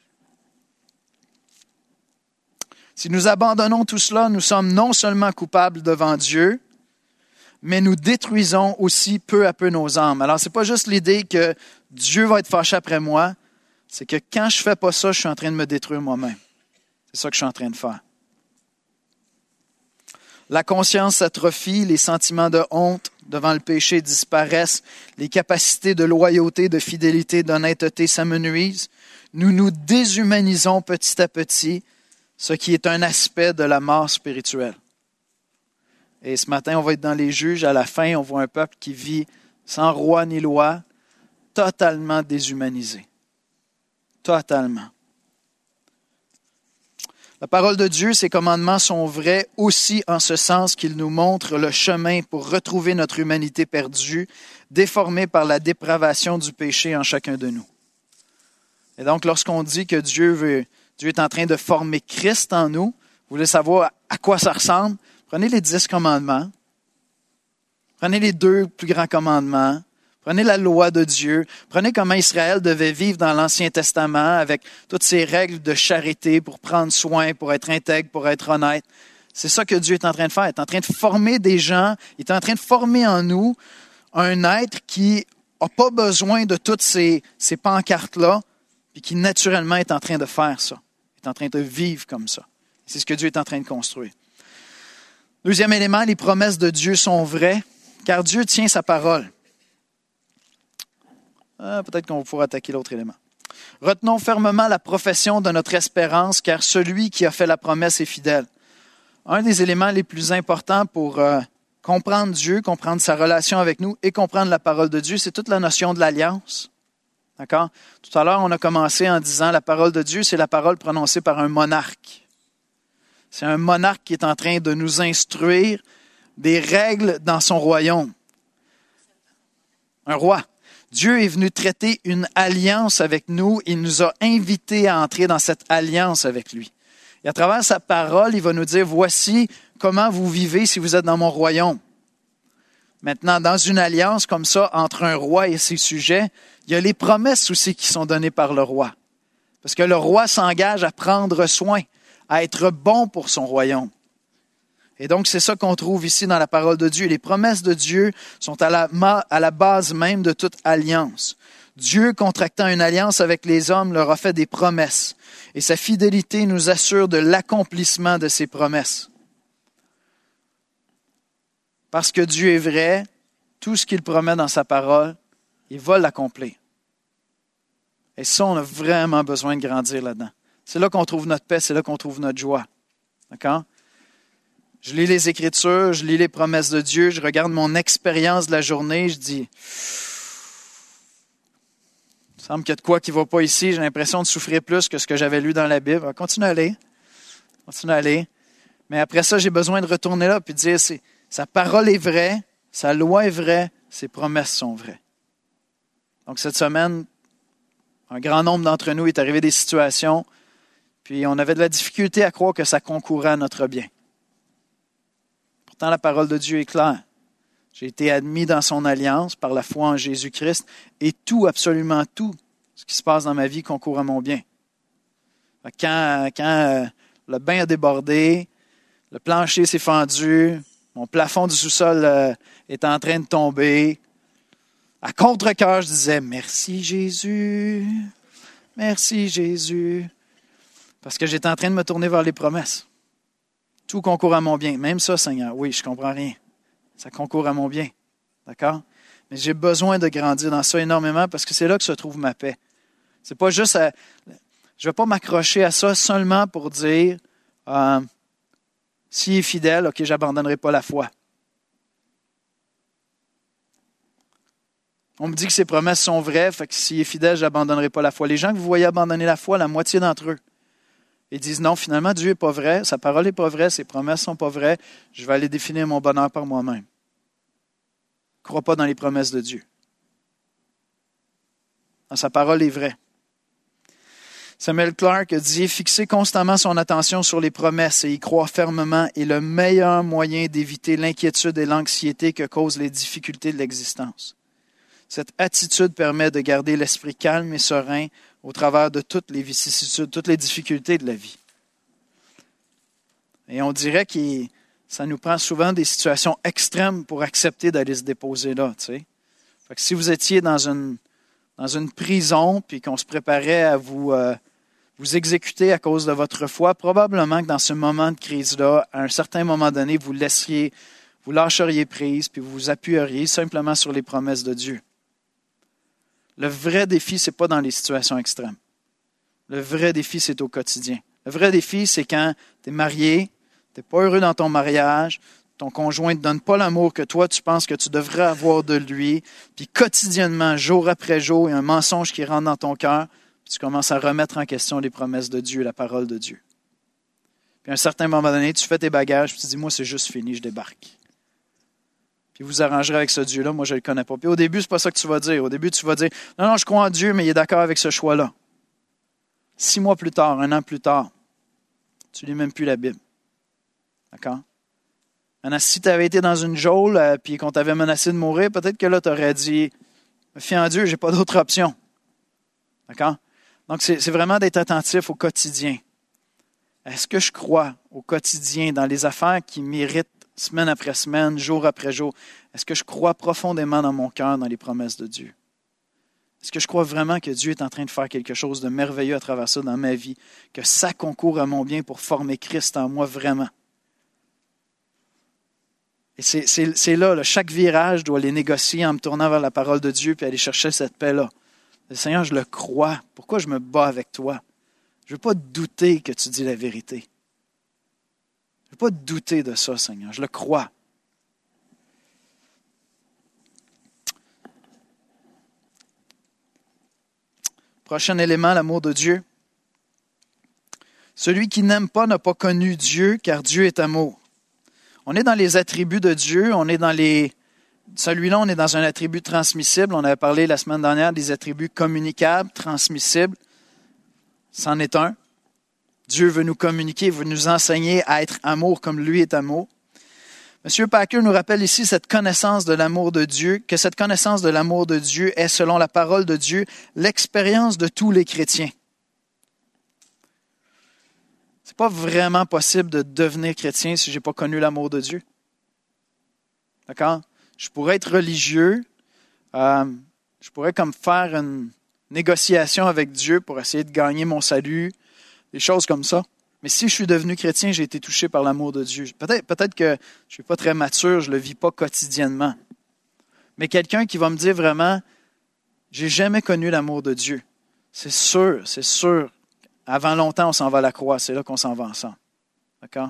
Si nous abandonnons tout cela, nous sommes non seulement coupables devant Dieu, mais nous détruisons aussi peu à peu nos âmes. Alors, ce n'est pas juste l'idée que Dieu va être fâché après moi, c'est que quand je ne fais pas ça, je suis en train de me détruire moi-même. C'est ça que je suis en train de faire. La conscience s'atrophie, les sentiments de honte devant le péché disparaissent, les capacités de loyauté, de fidélité, d'honnêteté s'amenuisent. Nous nous déshumanisons petit à petit, ce qui est un aspect de la mort spirituelle. Et ce matin, on va être dans les Juges. À la fin, on voit un peuple qui vit sans roi ni loi, totalement déshumanisé. Totalement. La parole de Dieu, ses commandements sont vrais aussi en ce sens qu'ils nous montrent le chemin pour retrouver notre humanité perdue, déformée par la dépravation du péché en chacun de nous. Et donc, lorsqu'on dit que Dieu veut, Dieu est en train de former Christ en nous, vous voulez savoir à quoi ça ressemble? Prenez les dix commandements, prenez les deux plus grands commandements, prenez la loi de Dieu, prenez comment Israël devait vivre dans l'Ancien Testament avec toutes ces règles de charité pour prendre soin, pour être intègre, pour être honnête. C'est ça que Dieu est en train de faire. Il est en train de former des gens, il est en train de former en nous un être qui n'a pas besoin de toutes ces, ces pancartes-là, puis qui naturellement est en train de faire ça. Il est en train de vivre comme ça. C'est ce que Dieu est en train de construire. Deuxième élément, les promesses de Dieu sont vraies, car Dieu tient sa parole. Ah, peut-être qu'on va pouvoir attaquer l'autre élément. Retenons fermement la profession de notre espérance, car celui qui a fait la promesse est fidèle. Un des éléments les plus importants pour euh, comprendre Dieu, comprendre sa relation avec nous et comprendre la parole de Dieu, c'est toute la notion de l'alliance. D'accord? Tout à l'heure, on a commencé en disant la parole de Dieu, c'est la parole prononcée par un monarque. C'est un monarque qui est en train de nous instruire des règles dans son royaume. Un roi. Dieu est venu traiter une alliance avec nous. Il nous a invités à entrer dans cette alliance avec lui. Et à travers sa parole, il va nous dire, voici comment vous vivez si vous êtes dans mon royaume. Maintenant, dans une alliance comme ça, entre un roi et ses sujets, il y a les promesses aussi qui sont données par le roi. Parce que le roi s'engage à prendre soin, à être bon pour son royaume. Et donc, c'est ça qu'on trouve ici dans la parole de Dieu. Les promesses de Dieu sont à la, à la base même de toute alliance. Dieu, contractant une alliance avec les hommes, leur a fait des promesses. Et sa fidélité nous assure de l'accomplissement de ces promesses. Parce que Dieu est vrai, tout ce qu'il promet dans sa parole, il va l'accomplir. Et ça, on a vraiment besoin de grandir là-dedans. C'est là qu'on trouve notre paix, c'est là qu'on trouve notre joie. D'accord? Je lis les Écritures, je lis les promesses de Dieu, je regarde mon expérience de la journée, je dis, semble qu'il y a de quoi qui ne va pas ici. J'ai l'impression de souffrir plus que ce que j'avais lu dans la Bible. Continue à aller. Continue à aller. Mais après ça, j'ai besoin de retourner là et de dire, c'est, sa parole est vraie, sa loi est vraie, ses promesses sont vraies. Donc cette semaine, un grand nombre d'entre nous est arrivé des situations, puis on avait de la difficulté à croire que ça concourait à notre bien. Pourtant, la parole de Dieu est claire. J'ai été admis dans son alliance par la foi en Jésus-Christ et tout, absolument tout, ce qui se passe dans ma vie concourt à mon bien. Quand, quand le bain a débordé, le plancher s'est fendu, mon plafond du sous-sol euh, est en train de tomber. À contre-cœur, je disais « Merci Jésus, merci Jésus », parce que j'étais en train de me tourner vers les promesses. Tout concourt à mon bien. Même ça, Seigneur, oui, je ne comprends rien. Ça concourt à mon bien. D'accord? Mais j'ai besoin de grandir dans ça énormément parce que c'est là que se trouve ma paix. C'est pas juste à, je ne vais pas m'accrocher à ça seulement pour dire euh, s'il est fidèle, OK, je n'abandonnerai pas la foi. On me dit que ses promesses sont vraies, fait que s'il est fidèle, je n'abandonnerai pas la foi. Les gens que vous voyez abandonner la foi, la moitié d'entre eux, ils disent non, finalement, Dieu n'est pas vrai, sa parole n'est pas vraie, ses promesses ne sont pas vraies, je vais aller définir mon bonheur par moi-même. Ne crois pas dans les promesses de Dieu. Sa parole est vraie. Samuel Clark dit « Fixer constamment son attention sur les promesses et y croire fermement est le meilleur moyen d'éviter l'inquiétude et l'anxiété que causent les difficultés de l'existence. Cette attitude permet de garder l'esprit calme et serein au travers de toutes les vicissitudes, toutes les difficultés de la vie. » Et on dirait que ça nous prend souvent des situations extrêmes pour accepter d'aller se déposer là. Tu sais. Fait que si vous étiez dans une, dans une prison puis qu'on se préparait à vous, euh, vous exécuter à cause de votre foi, probablement que dans ce moment de crise-là, à un certain moment donné, vous laisseriez, vous lâcheriez prise puis vous vous appuyeriez simplement sur les promesses de Dieu. Le vrai défi, ce n'est pas dans les situations extrêmes. Le vrai défi, c'est au quotidien. Le vrai défi, c'est quand tu es marié, tu n'es pas heureux dans ton mariage, ton conjoint ne te donne pas l'amour que toi, tu penses que tu devrais avoir de lui, puis quotidiennement, jour après jour, il y a un mensonge qui rentre dans ton cœur, puis tu commences à remettre en question les promesses de Dieu, la parole de Dieu. Puis à un certain moment donné, tu fais tes bagages, puis tu dis, moi, c'est juste fini, je débarque. Puis vous arrangerez avec ce Dieu-là, moi je ne le connais pas. Puis au début, ce n'est pas ça que tu vas dire. Au début, tu vas dire, non, non, je crois en Dieu, mais il est d'accord avec ce choix-là. Six mois plus tard, un an plus tard, tu ne lis même plus la Bible. D'accord? Maintenant, si tu avais été dans une geôle, euh, puis qu'on t'avait menacé de mourir, peut-être que là, tu aurais dit, fie en Dieu, je n'ai pas d'autre option. D'accord? Donc, c'est, c'est vraiment d'être attentif au quotidien. Est-ce que je crois au quotidien dans les affaires qui méritent semaine après semaine, jour après jour? Est-ce que je crois profondément dans mon cœur dans les promesses de Dieu? Est-ce que je crois vraiment que Dieu est en train de faire quelque chose de merveilleux à travers ça dans ma vie, que ça concourt à mon bien pour former Christ en moi vraiment? Et c'est, c'est, c'est là, là, chaque virage, je dois les négocier en me tournant vers la parole de Dieu puis aller chercher cette paix-là. Le Seigneur, je le crois. Pourquoi je me bats avec toi? Je ne veux pas douter que tu dis la vérité. Je ne veux pas douter de ça, Seigneur. Je le crois. Prochain élément, l'amour de Dieu. Celui qui n'aime pas n'a pas connu Dieu, car Dieu est amour. On est dans les attributs de Dieu. On est dans les... Celui-là, on est dans un attribut transmissible. On avait parlé la semaine dernière des attributs communicables, transmissibles. C'en est un. Dieu veut nous communiquer, veut nous enseigner à être amour comme lui est amour. M. Packer nous rappelle ici cette connaissance de l'amour de Dieu, que cette connaissance de l'amour de Dieu est, selon la parole de Dieu, l'expérience de tous les chrétiens. Ce n'est pas vraiment possible de devenir chrétien si je n'ai pas connu l'amour de Dieu. D'accord? Je pourrais être religieux, euh, je pourrais comme faire une négociation avec Dieu pour essayer de gagner mon salut, des choses comme ça. Mais si je suis devenu chrétien, j'ai été touché par l'amour de Dieu. Peut-être, peut-être que je ne suis pas très mature, je ne le vis pas quotidiennement. Mais quelqu'un qui va me dire vraiment, j'ai jamais connu l'amour de Dieu. C'est sûr, c'est sûr. Avant longtemps, on s'en va à la croix. C'est là qu'on s'en va ensemble. D'accord?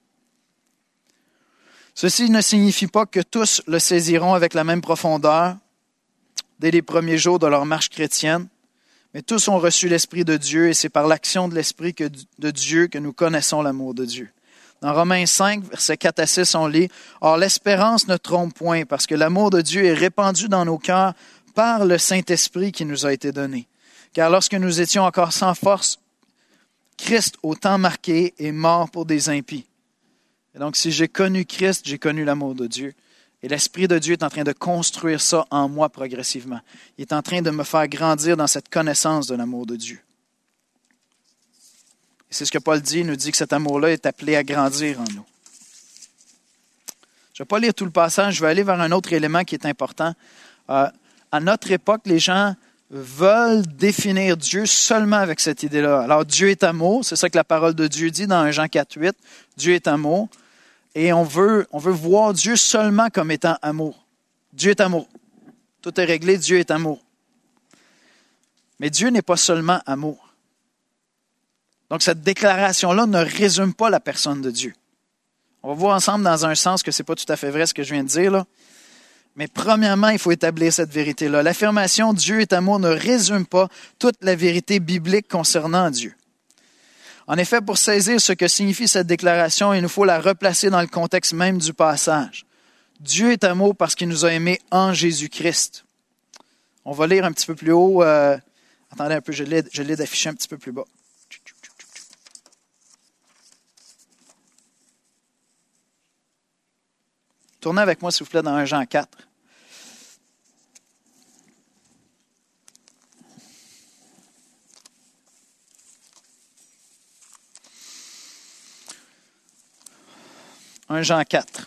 Ceci ne signifie pas que tous le saisiront avec la même profondeur dès les premiers jours de leur marche chrétienne. Mais tous ont reçu l'Esprit de Dieu et c'est par l'action de l'Esprit que, de Dieu que nous connaissons l'amour de Dieu. Dans Romains cinq, versets quatre à six, on lit « Or l'espérance ne trompe point, parce que l'amour de Dieu est répandu dans nos cœurs par le Saint-Esprit qui nous a été donné. Car lorsque nous étions encore sans force, Christ, au temps marqué, est mort pour des impies. » Et donc, si j'ai connu Christ, j'ai connu l'amour de Dieu. Et l'Esprit de Dieu est en train de construire ça en moi progressivement. Il est en train de me faire grandir dans cette connaissance de l'amour de Dieu. Et c'est ce que Paul dit, il nous dit que cet amour-là est appelé à grandir en nous. Je ne vais pas lire tout le passage, je vais aller vers un autre élément qui est important. Euh, à notre époque, les gens veulent définir Dieu seulement avec cette idée-là. Alors, Dieu est amour, c'est ça que la parole de Dieu dit dans Jean quatre huit. Dieu est amour. Et on veut, on veut voir Dieu seulement comme étant amour. Dieu est amour. Tout est réglé, Dieu est amour. Mais Dieu n'est pas seulement amour. Donc, cette déclaration-là ne résume pas la personne de Dieu. On va voir ensemble dans un sens que ce n'est pas tout à fait vrai ce que je viens de dire, là. Mais premièrement, il faut établir cette vérité-là. L'affirmation « Dieu est amour » ne résume pas toute la vérité biblique concernant Dieu. En effet, pour saisir ce que signifie cette déclaration, il nous faut la replacer dans le contexte même du passage. Dieu est amour parce qu'il nous a aimés en Jésus-Christ. On va lire un petit peu plus haut. Euh, attendez un peu, je l'ai, je l'ai d'afficher un petit peu plus bas. Tournez avec moi, s'il vous plaît, dans un Jean quatre. un Jean quatre.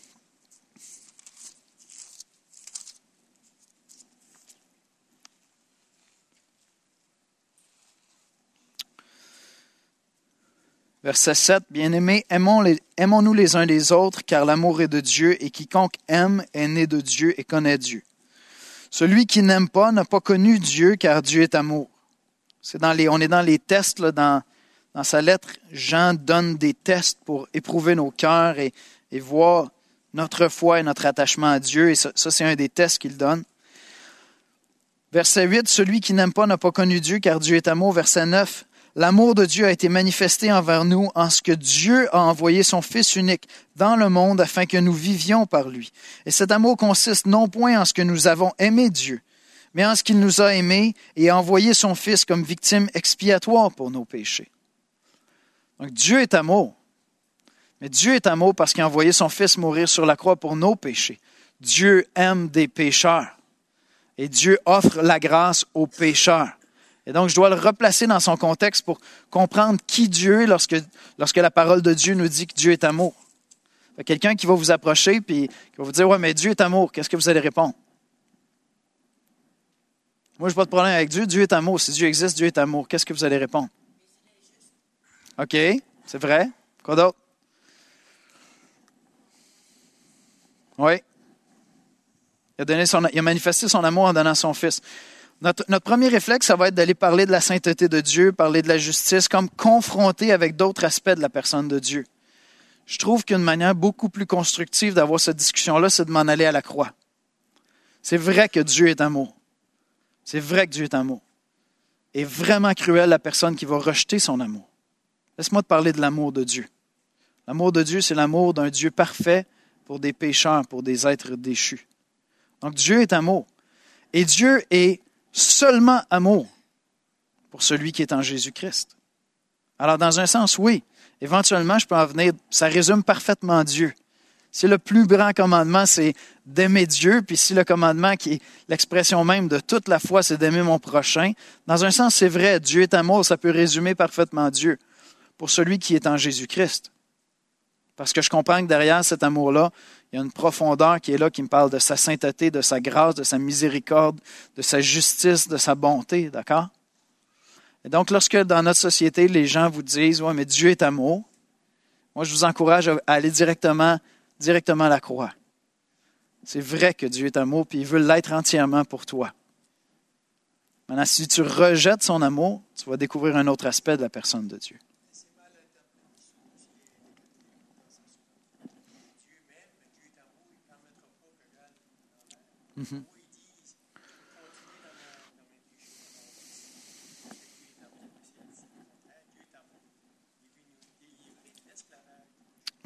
Verset sept, « Bien-aimés, aimons les, aimons-nous les uns les autres, car l'amour est de Dieu, et quiconque aime est né de Dieu et connaît Dieu. Celui qui n'aime pas n'a pas connu Dieu, car Dieu est amour. » C'est dans les, on est dans les tests, là, dans, dans sa lettre, Jean donne des tests pour éprouver nos cœurs et, et voir notre foi et notre attachement à Dieu, et ça, ça c'est un des tests qu'il donne. Verset huit, « Celui qui n'aime pas n'a pas connu Dieu, car Dieu est amour. » Verset neuf, l'amour de Dieu a été manifesté envers nous en ce que Dieu a envoyé son Fils unique dans le monde afin que nous vivions par lui. Et cet amour consiste non point en ce que nous avons aimé Dieu, mais en ce qu'il nous a aimés et a envoyé son Fils comme victime expiatoire pour nos péchés. Donc Dieu est amour. Mais Dieu est amour parce qu'il a envoyé son Fils mourir sur la croix pour nos péchés. Dieu aime des pécheurs. Et Dieu offre la grâce aux pécheurs. Et donc, je dois le replacer dans son contexte pour comprendre qui Dieu est lorsque, lorsque la parole de Dieu nous dit que Dieu est amour. Quelqu'un qui va vous approcher et qui va vous dire « Ouais, mais Dieu est amour », qu'est-ce que vous allez répondre? Moi, je n'ai pas de problème avec Dieu. Dieu est amour. Si Dieu existe, Dieu est amour. Qu'est-ce que vous allez répondre? OK, c'est vrai. Quoi d'autre? Oui. Il a, donné son, il a manifesté son amour en donnant son Fils. Notre, notre premier réflexe, ça va être d'aller parler de la sainteté de Dieu, parler de la justice, comme confronter avec d'autres aspects de la personne de Dieu. Je trouve qu'une manière beaucoup plus constructive d'avoir cette discussion-là, c'est de m'en aller à la croix. C'est vrai que Dieu est amour. C'est vrai que Dieu est amour. Et vraiment cruel la personne qui va rejeter son amour. Laisse-moi te parler de l'amour de Dieu. L'amour de Dieu, c'est l'amour d'un Dieu parfait pour des pécheurs, pour des êtres déchus. Donc Dieu est amour. Et Dieu est seulement amour pour celui qui est en Jésus-Christ. Alors, dans un sens, oui, éventuellement, je peux en venir, ça résume parfaitement Dieu. Si le plus grand commandement, c'est d'aimer Dieu, puis si le commandement qui est l'expression même de toute la foi, c'est d'aimer mon prochain, dans un sens, c'est vrai, Dieu est amour, ça peut résumer parfaitement Dieu pour celui qui est en Jésus-Christ. Parce que je comprends que derrière cet amour-là, il y a une profondeur qui est là, qui me parle de sa sainteté, de sa grâce, de sa miséricorde, de sa justice, de sa bonté, d'accord? Et donc, lorsque dans notre société, les gens vous disent « Ouais, mais Dieu est amour », moi, je vous encourage à aller directement, directement à la croix. C'est vrai que Dieu est amour, puis il veut l'être entièrement pour toi. Maintenant, si tu rejettes son amour, tu vas découvrir un autre aspect de la personne de Dieu. Mm-hmm.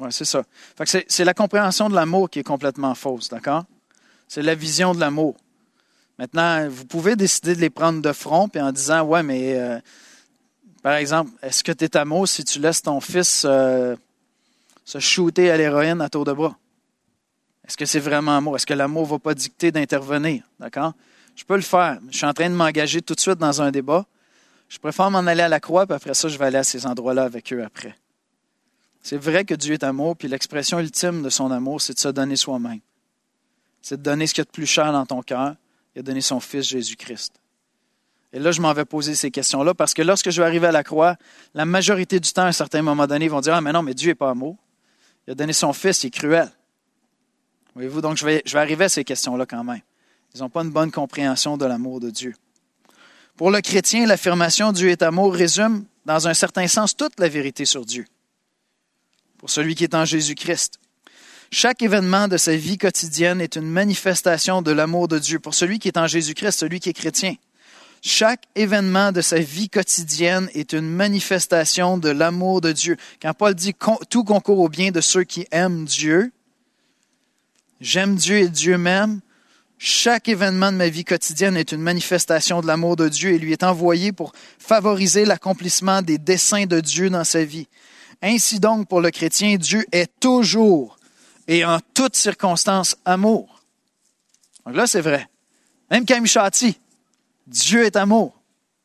Oui, c'est ça. Fait que c'est, c'est la compréhension de l'amour qui est complètement fausse, d'accord? C'est la vision de l'amour. Maintenant, vous pouvez décider de les prendre de front puis en disant, ouais, mais euh, par exemple, est-ce que tu es amour si tu laisses ton fils euh, se shooter à l'héroïne à tour de bras? Est-ce que c'est vraiment amour? Est-ce que l'amour ne va pas dicter d'intervenir? D'accord? Je peux le faire. Je suis en train de m'engager tout de suite dans un débat. Je préfère m'en aller à la croix, puis après ça, je vais aller à ces endroits-là avec eux après. C'est vrai que Dieu est amour, puis l'expression ultime de son amour, c'est de se donner soi-même. C'est de donner ce qu'il y a de plus cher dans ton cœur. Il a donné son Fils Jésus-Christ. Et là, je m'en vais poser ces questions-là, parce que lorsque je vais arriver à la croix, la majorité du temps, à un certain moment donné, ils vont dire « Ah, mais non, mais Dieu n'est pas amour. Il a donné son Fils, il est cruel. » Voyez-vous, donc je vais, je vais arriver à ces questions-là quand même. Ils n'ont pas une bonne compréhension de l'amour de Dieu. Pour le chrétien, l'affirmation « Dieu est amour » résume, dans un certain sens, toute la vérité sur Dieu. Pour celui qui est en Jésus-Christ. Chaque événement de sa vie quotidienne est une manifestation de l'amour de Dieu. Pour celui qui est en Jésus-Christ, celui qui est chrétien. Chaque événement de sa vie quotidienne est une manifestation de l'amour de Dieu. Quand Paul dit « tout concourt au bien de ceux qui aiment Dieu », j'aime Dieu et Dieu m'aime. Chaque événement de ma vie quotidienne est une manifestation de l'amour de Dieu et lui est envoyé pour favoriser l'accomplissement des desseins de Dieu dans sa vie. Ainsi donc, pour le chrétien, Dieu est toujours et en toutes circonstances amour. Donc là, c'est vrai. Même quand il me châtie, Dieu est amour.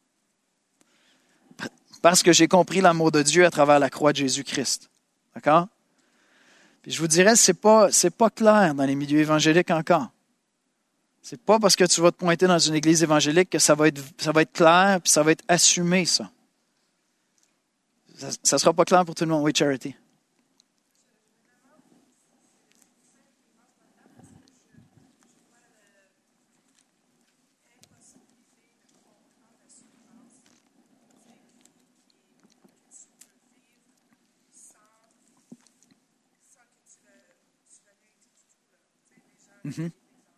Parce que j'ai compris l'amour de Dieu à travers la croix de Jésus-Christ. D'accord? Puis je vous dirais, c'est pas, c'est pas clair dans les milieux évangéliques encore. C'est pas parce que tu vas te pointer dans une église évangélique que ça va être, ça va être clair puis ça va être assumé, ça. Ça ne sera pas clair pour tout le monde. Oui, Charity. Mm-hmm.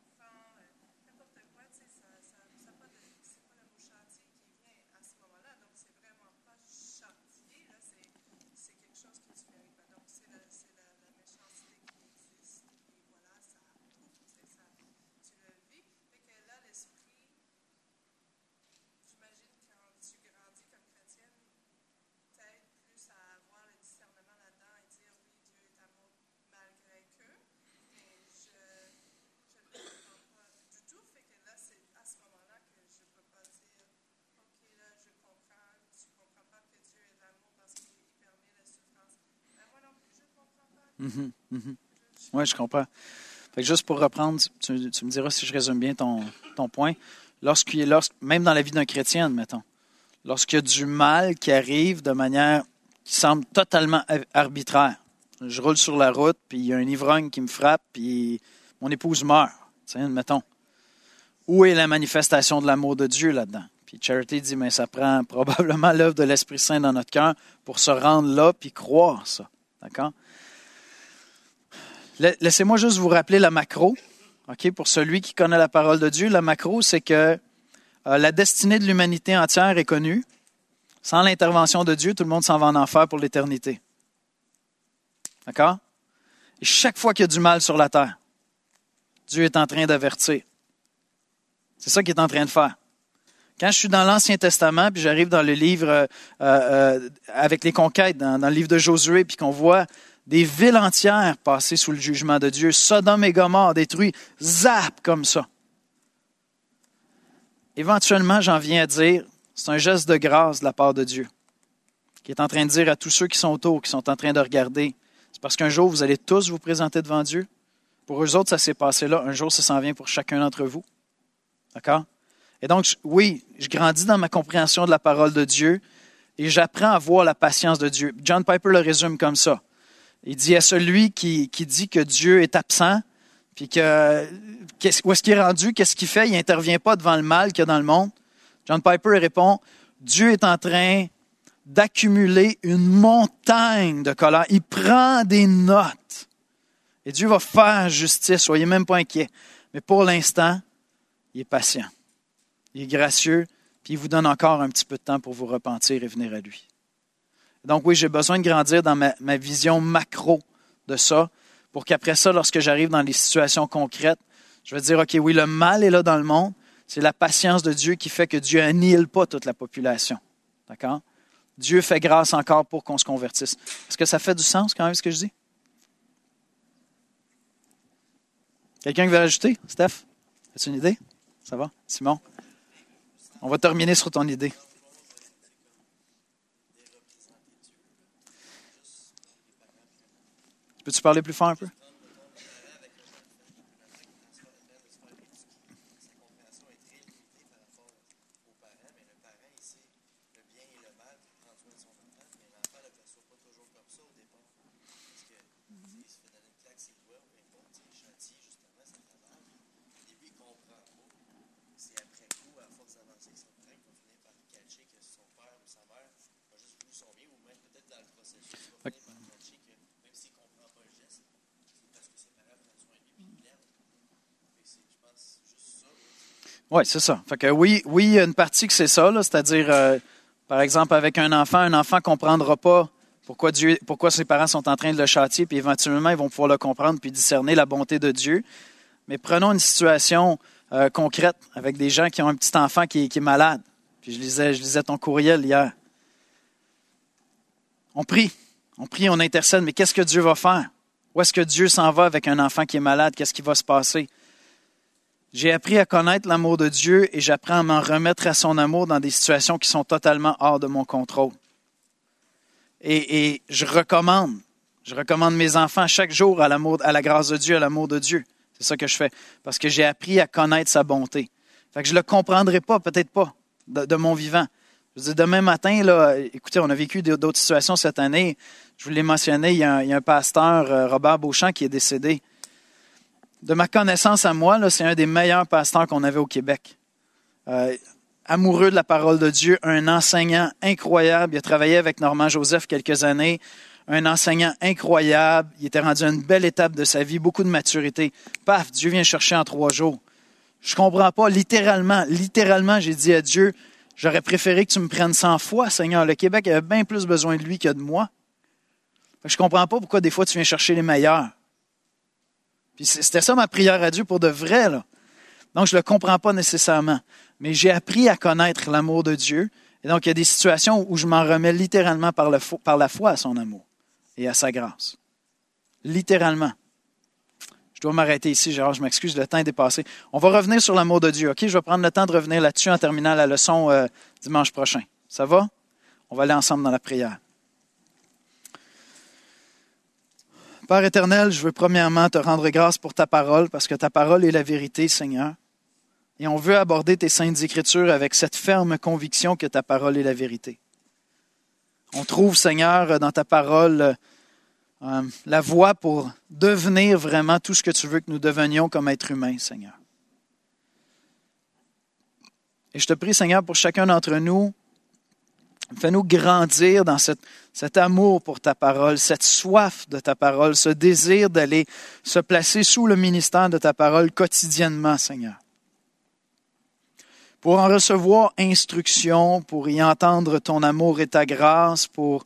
Mm-hmm. Mm-hmm. Oui, je comprends. Fait que juste pour reprendre, tu, tu me diras si je résume bien ton, ton point. Lorsqu'il, lorsque, même dans la vie d'un chrétien, admettons, lorsqu'il y a du mal qui arrive de manière qui semble totalement arbitraire. Je roule sur la route, puis il y a un ivrogne qui me frappe, puis mon épouse meurt. Admettons. Où est la manifestation de l'amour de Dieu là-dedans? Puis Charity dit, mais ça prend probablement l'œuvre de l'Esprit Saint dans notre cœur pour se rendre là, puis croire ça. D'accord? Laissez-moi juste vous rappeler la macro. Okay? Pour celui qui connaît la parole de Dieu, la macro, c'est que euh, la destinée de l'humanité entière est connue. Sans l'intervention de Dieu, tout le monde s'en va en enfer pour l'éternité. D'accord? Et chaque fois qu'il y a du mal sur la terre, Dieu est en train d'avertir. C'est ça qu'il est en train de faire. Quand je suis dans l'Ancien Testament, puis j'arrive dans le livre euh, euh, avec les conquêtes, dans, dans le livre de Josué, puis qu'on voit des villes entières passer sous le jugement de Dieu, Sodome et Gomorrhe détruits, zap, comme ça. Éventuellement, j'en viens à dire, c'est un geste de grâce de la part de Dieu, qui est en train de dire à tous ceux qui sont autour, qui sont en train de regarder, c'est parce qu'un jour, vous allez tous vous présenter devant Dieu. Pour eux autres, ça s'est passé là. Un jour, ça s'en vient pour chacun d'entre vous. D'accord? Et donc, oui, je grandis dans ma compréhension de la parole de Dieu et j'apprends à voir la patience de Dieu. John Piper le résume comme ça. Il dit à celui qui, qui dit que Dieu est absent, puis que où est-ce qu'il est rendu, qu'est-ce qu'il fait, il n'intervient pas devant le mal qu'il y a dans le monde. John Piper répond, Dieu est en train d'accumuler une montagne de colère. Il prend des notes. Et Dieu va faire justice, soyez même pas inquiets. Mais pour l'instant, il est patient. Il est gracieux, puis il vous donne encore un petit peu de temps pour vous repentir et venir à lui. Donc oui, j'ai besoin de grandir dans ma, ma vision macro de ça pour qu'après ça, lorsque j'arrive dans les situations concrètes, je vais dire, OK, oui, le mal est là dans le monde. C'est la patience de Dieu qui fait que Dieu annihile pas toute la population. D'accord? Dieu fait grâce encore pour qu'on se convertisse. Est-ce que ça fait du sens quand même ce que je dis? Quelqu'un qui veut rajouter? Steph? As-tu une idée? Ça va? Simon? On va terminer sur ton idée. Peux-tu parler plus fort un peu? Oui, c'est ça. Fait que oui, oui, il y a une partie que c'est ça, là, c'est-à-dire, euh, par exemple, avec un enfant, un enfant ne comprendra pas pourquoi Dieu, pourquoi ses parents sont en train de le châtier, puis éventuellement, ils vont pouvoir le comprendre puis discerner la bonté de Dieu. Mais prenons une situation euh, concrète avec des gens qui ont un petit enfant qui, qui est malade. Puis je lisais, je lisais ton courriel hier. On prie, on prie, on intercède, mais qu'est-ce que Dieu va faire? Où est-ce que Dieu s'en va avec un enfant qui est malade? Qu'est-ce qui va se passer? J'ai appris à connaître l'amour de Dieu et j'apprends à m'en remettre à son amour dans des situations qui sont totalement hors de mon contrôle. Et, et je recommande, je recommande mes enfants chaque jour à l'amour, à la grâce de Dieu, à l'amour de Dieu. C'est ça que je fais, parce que j'ai appris à connaître sa bonté. Fait que je ne le comprendrai pas, peut-être pas, de, de mon vivant. Je veux dire, demain matin, là, écoutez, on a vécu d'autres situations cette année. Je vous l'ai mentionné, il y a un, il y a un pasteur, Robert Beauchamp, qui est décédé. De ma connaissance à moi, là, c'est un des meilleurs pasteurs qu'on avait au Québec. Euh, amoureux de la parole de Dieu, un enseignant incroyable. Il a travaillé avec Normand Joseph quelques années. Un enseignant incroyable. Il était rendu à une belle étape de sa vie, beaucoup de maturité. Paf, Dieu vient chercher en trois jours. Je comprends pas, littéralement, littéralement, j'ai dit à Dieu, j'aurais préféré que tu me prennes cent fois, Seigneur. Le Québec avait bien plus besoin de lui que de moi. Je comprends pas pourquoi des fois tu viens chercher les meilleurs. Puis c'était ça ma prière à Dieu pour de vrai, là. Donc, je ne le comprends pas nécessairement. Mais j'ai appris à connaître l'amour de Dieu. Et donc, il y a des situations où je m'en remets littéralement par, le fo- par la foi à son amour et à sa grâce. Littéralement. Je dois m'arrêter ici, Gérard, je m'excuse, le temps est dépassé. On va revenir sur l'amour de Dieu, OK? Je vais prendre le temps de revenir là-dessus en terminant la leçon euh, dimanche prochain. Ça va? On va aller ensemble dans la prière. Père éternel, je veux premièrement te rendre grâce pour ta parole, parce que ta parole est la vérité, Seigneur. Et on veut aborder tes saintes Écritures avec cette ferme conviction que ta parole est la vérité. On trouve, Seigneur, dans ta parole, euh, la voie pour devenir vraiment tout ce que tu veux que nous devenions comme êtres humains, Seigneur. Et je te prie, Seigneur, pour chacun d'entre nous, fais-nous grandir dans cette, cet amour pour ta parole, cette soif de ta parole, ce désir d'aller se placer sous le ministère de ta parole quotidiennement, Seigneur. Pour en recevoir instruction, pour y entendre ton amour et ta grâce, pour,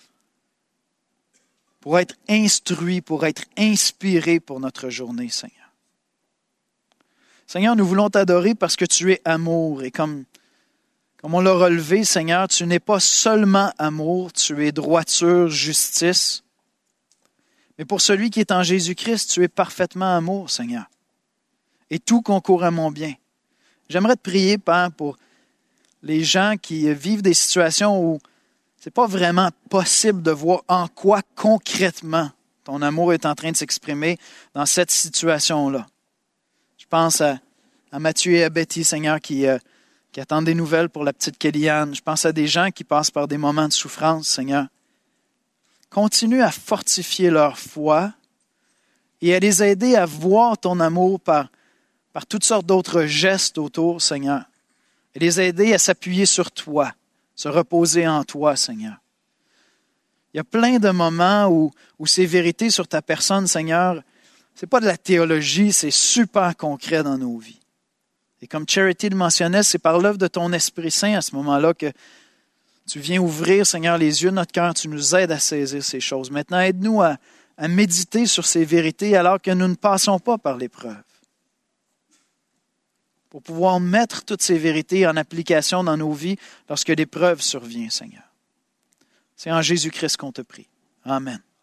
pour être instruit, pour être inspiré pour notre journée, Seigneur. Seigneur, nous voulons t'adorer parce que tu es amour et comme Comme on l'a relevé, Seigneur, tu n'es pas seulement amour, tu es droiture, justice. Mais pour celui qui est en Jésus-Christ, tu es parfaitement amour, Seigneur. Et tout concourt à mon bien. J'aimerais te prier, Père, pour les gens qui vivent des situations où ce n'est pas vraiment possible de voir en quoi concrètement ton amour est en train de s'exprimer dans cette situation-là. Je pense à, à Mathieu et à Betty, Seigneur, qui... Euh, qui attendent des nouvelles pour la petite Kéliane. Je pense à des gens qui passent par des moments de souffrance, Seigneur. Continue à fortifier leur foi et à les aider à voir ton amour par, par toutes sortes d'autres gestes autour, Seigneur. Et les aider à s'appuyer sur toi, se reposer en toi, Seigneur. Il y a plein de moments où, où ces vérités sur ta personne, Seigneur, ce n'est pas de la théologie, c'est super concret dans nos vies. Et comme Charity le mentionnait, c'est par l'œuvre de ton Esprit Saint à ce moment-là que tu viens ouvrir, Seigneur, les yeux de notre cœur. Tu nous aides à saisir ces choses. Maintenant, aide-nous à, à méditer sur ces vérités alors que nous ne passons pas par l'épreuve. Pour pouvoir mettre toutes ces vérités en application dans nos vies lorsque l'épreuve survient, Seigneur. C'est en Jésus-Christ qu'on te prie. Amen.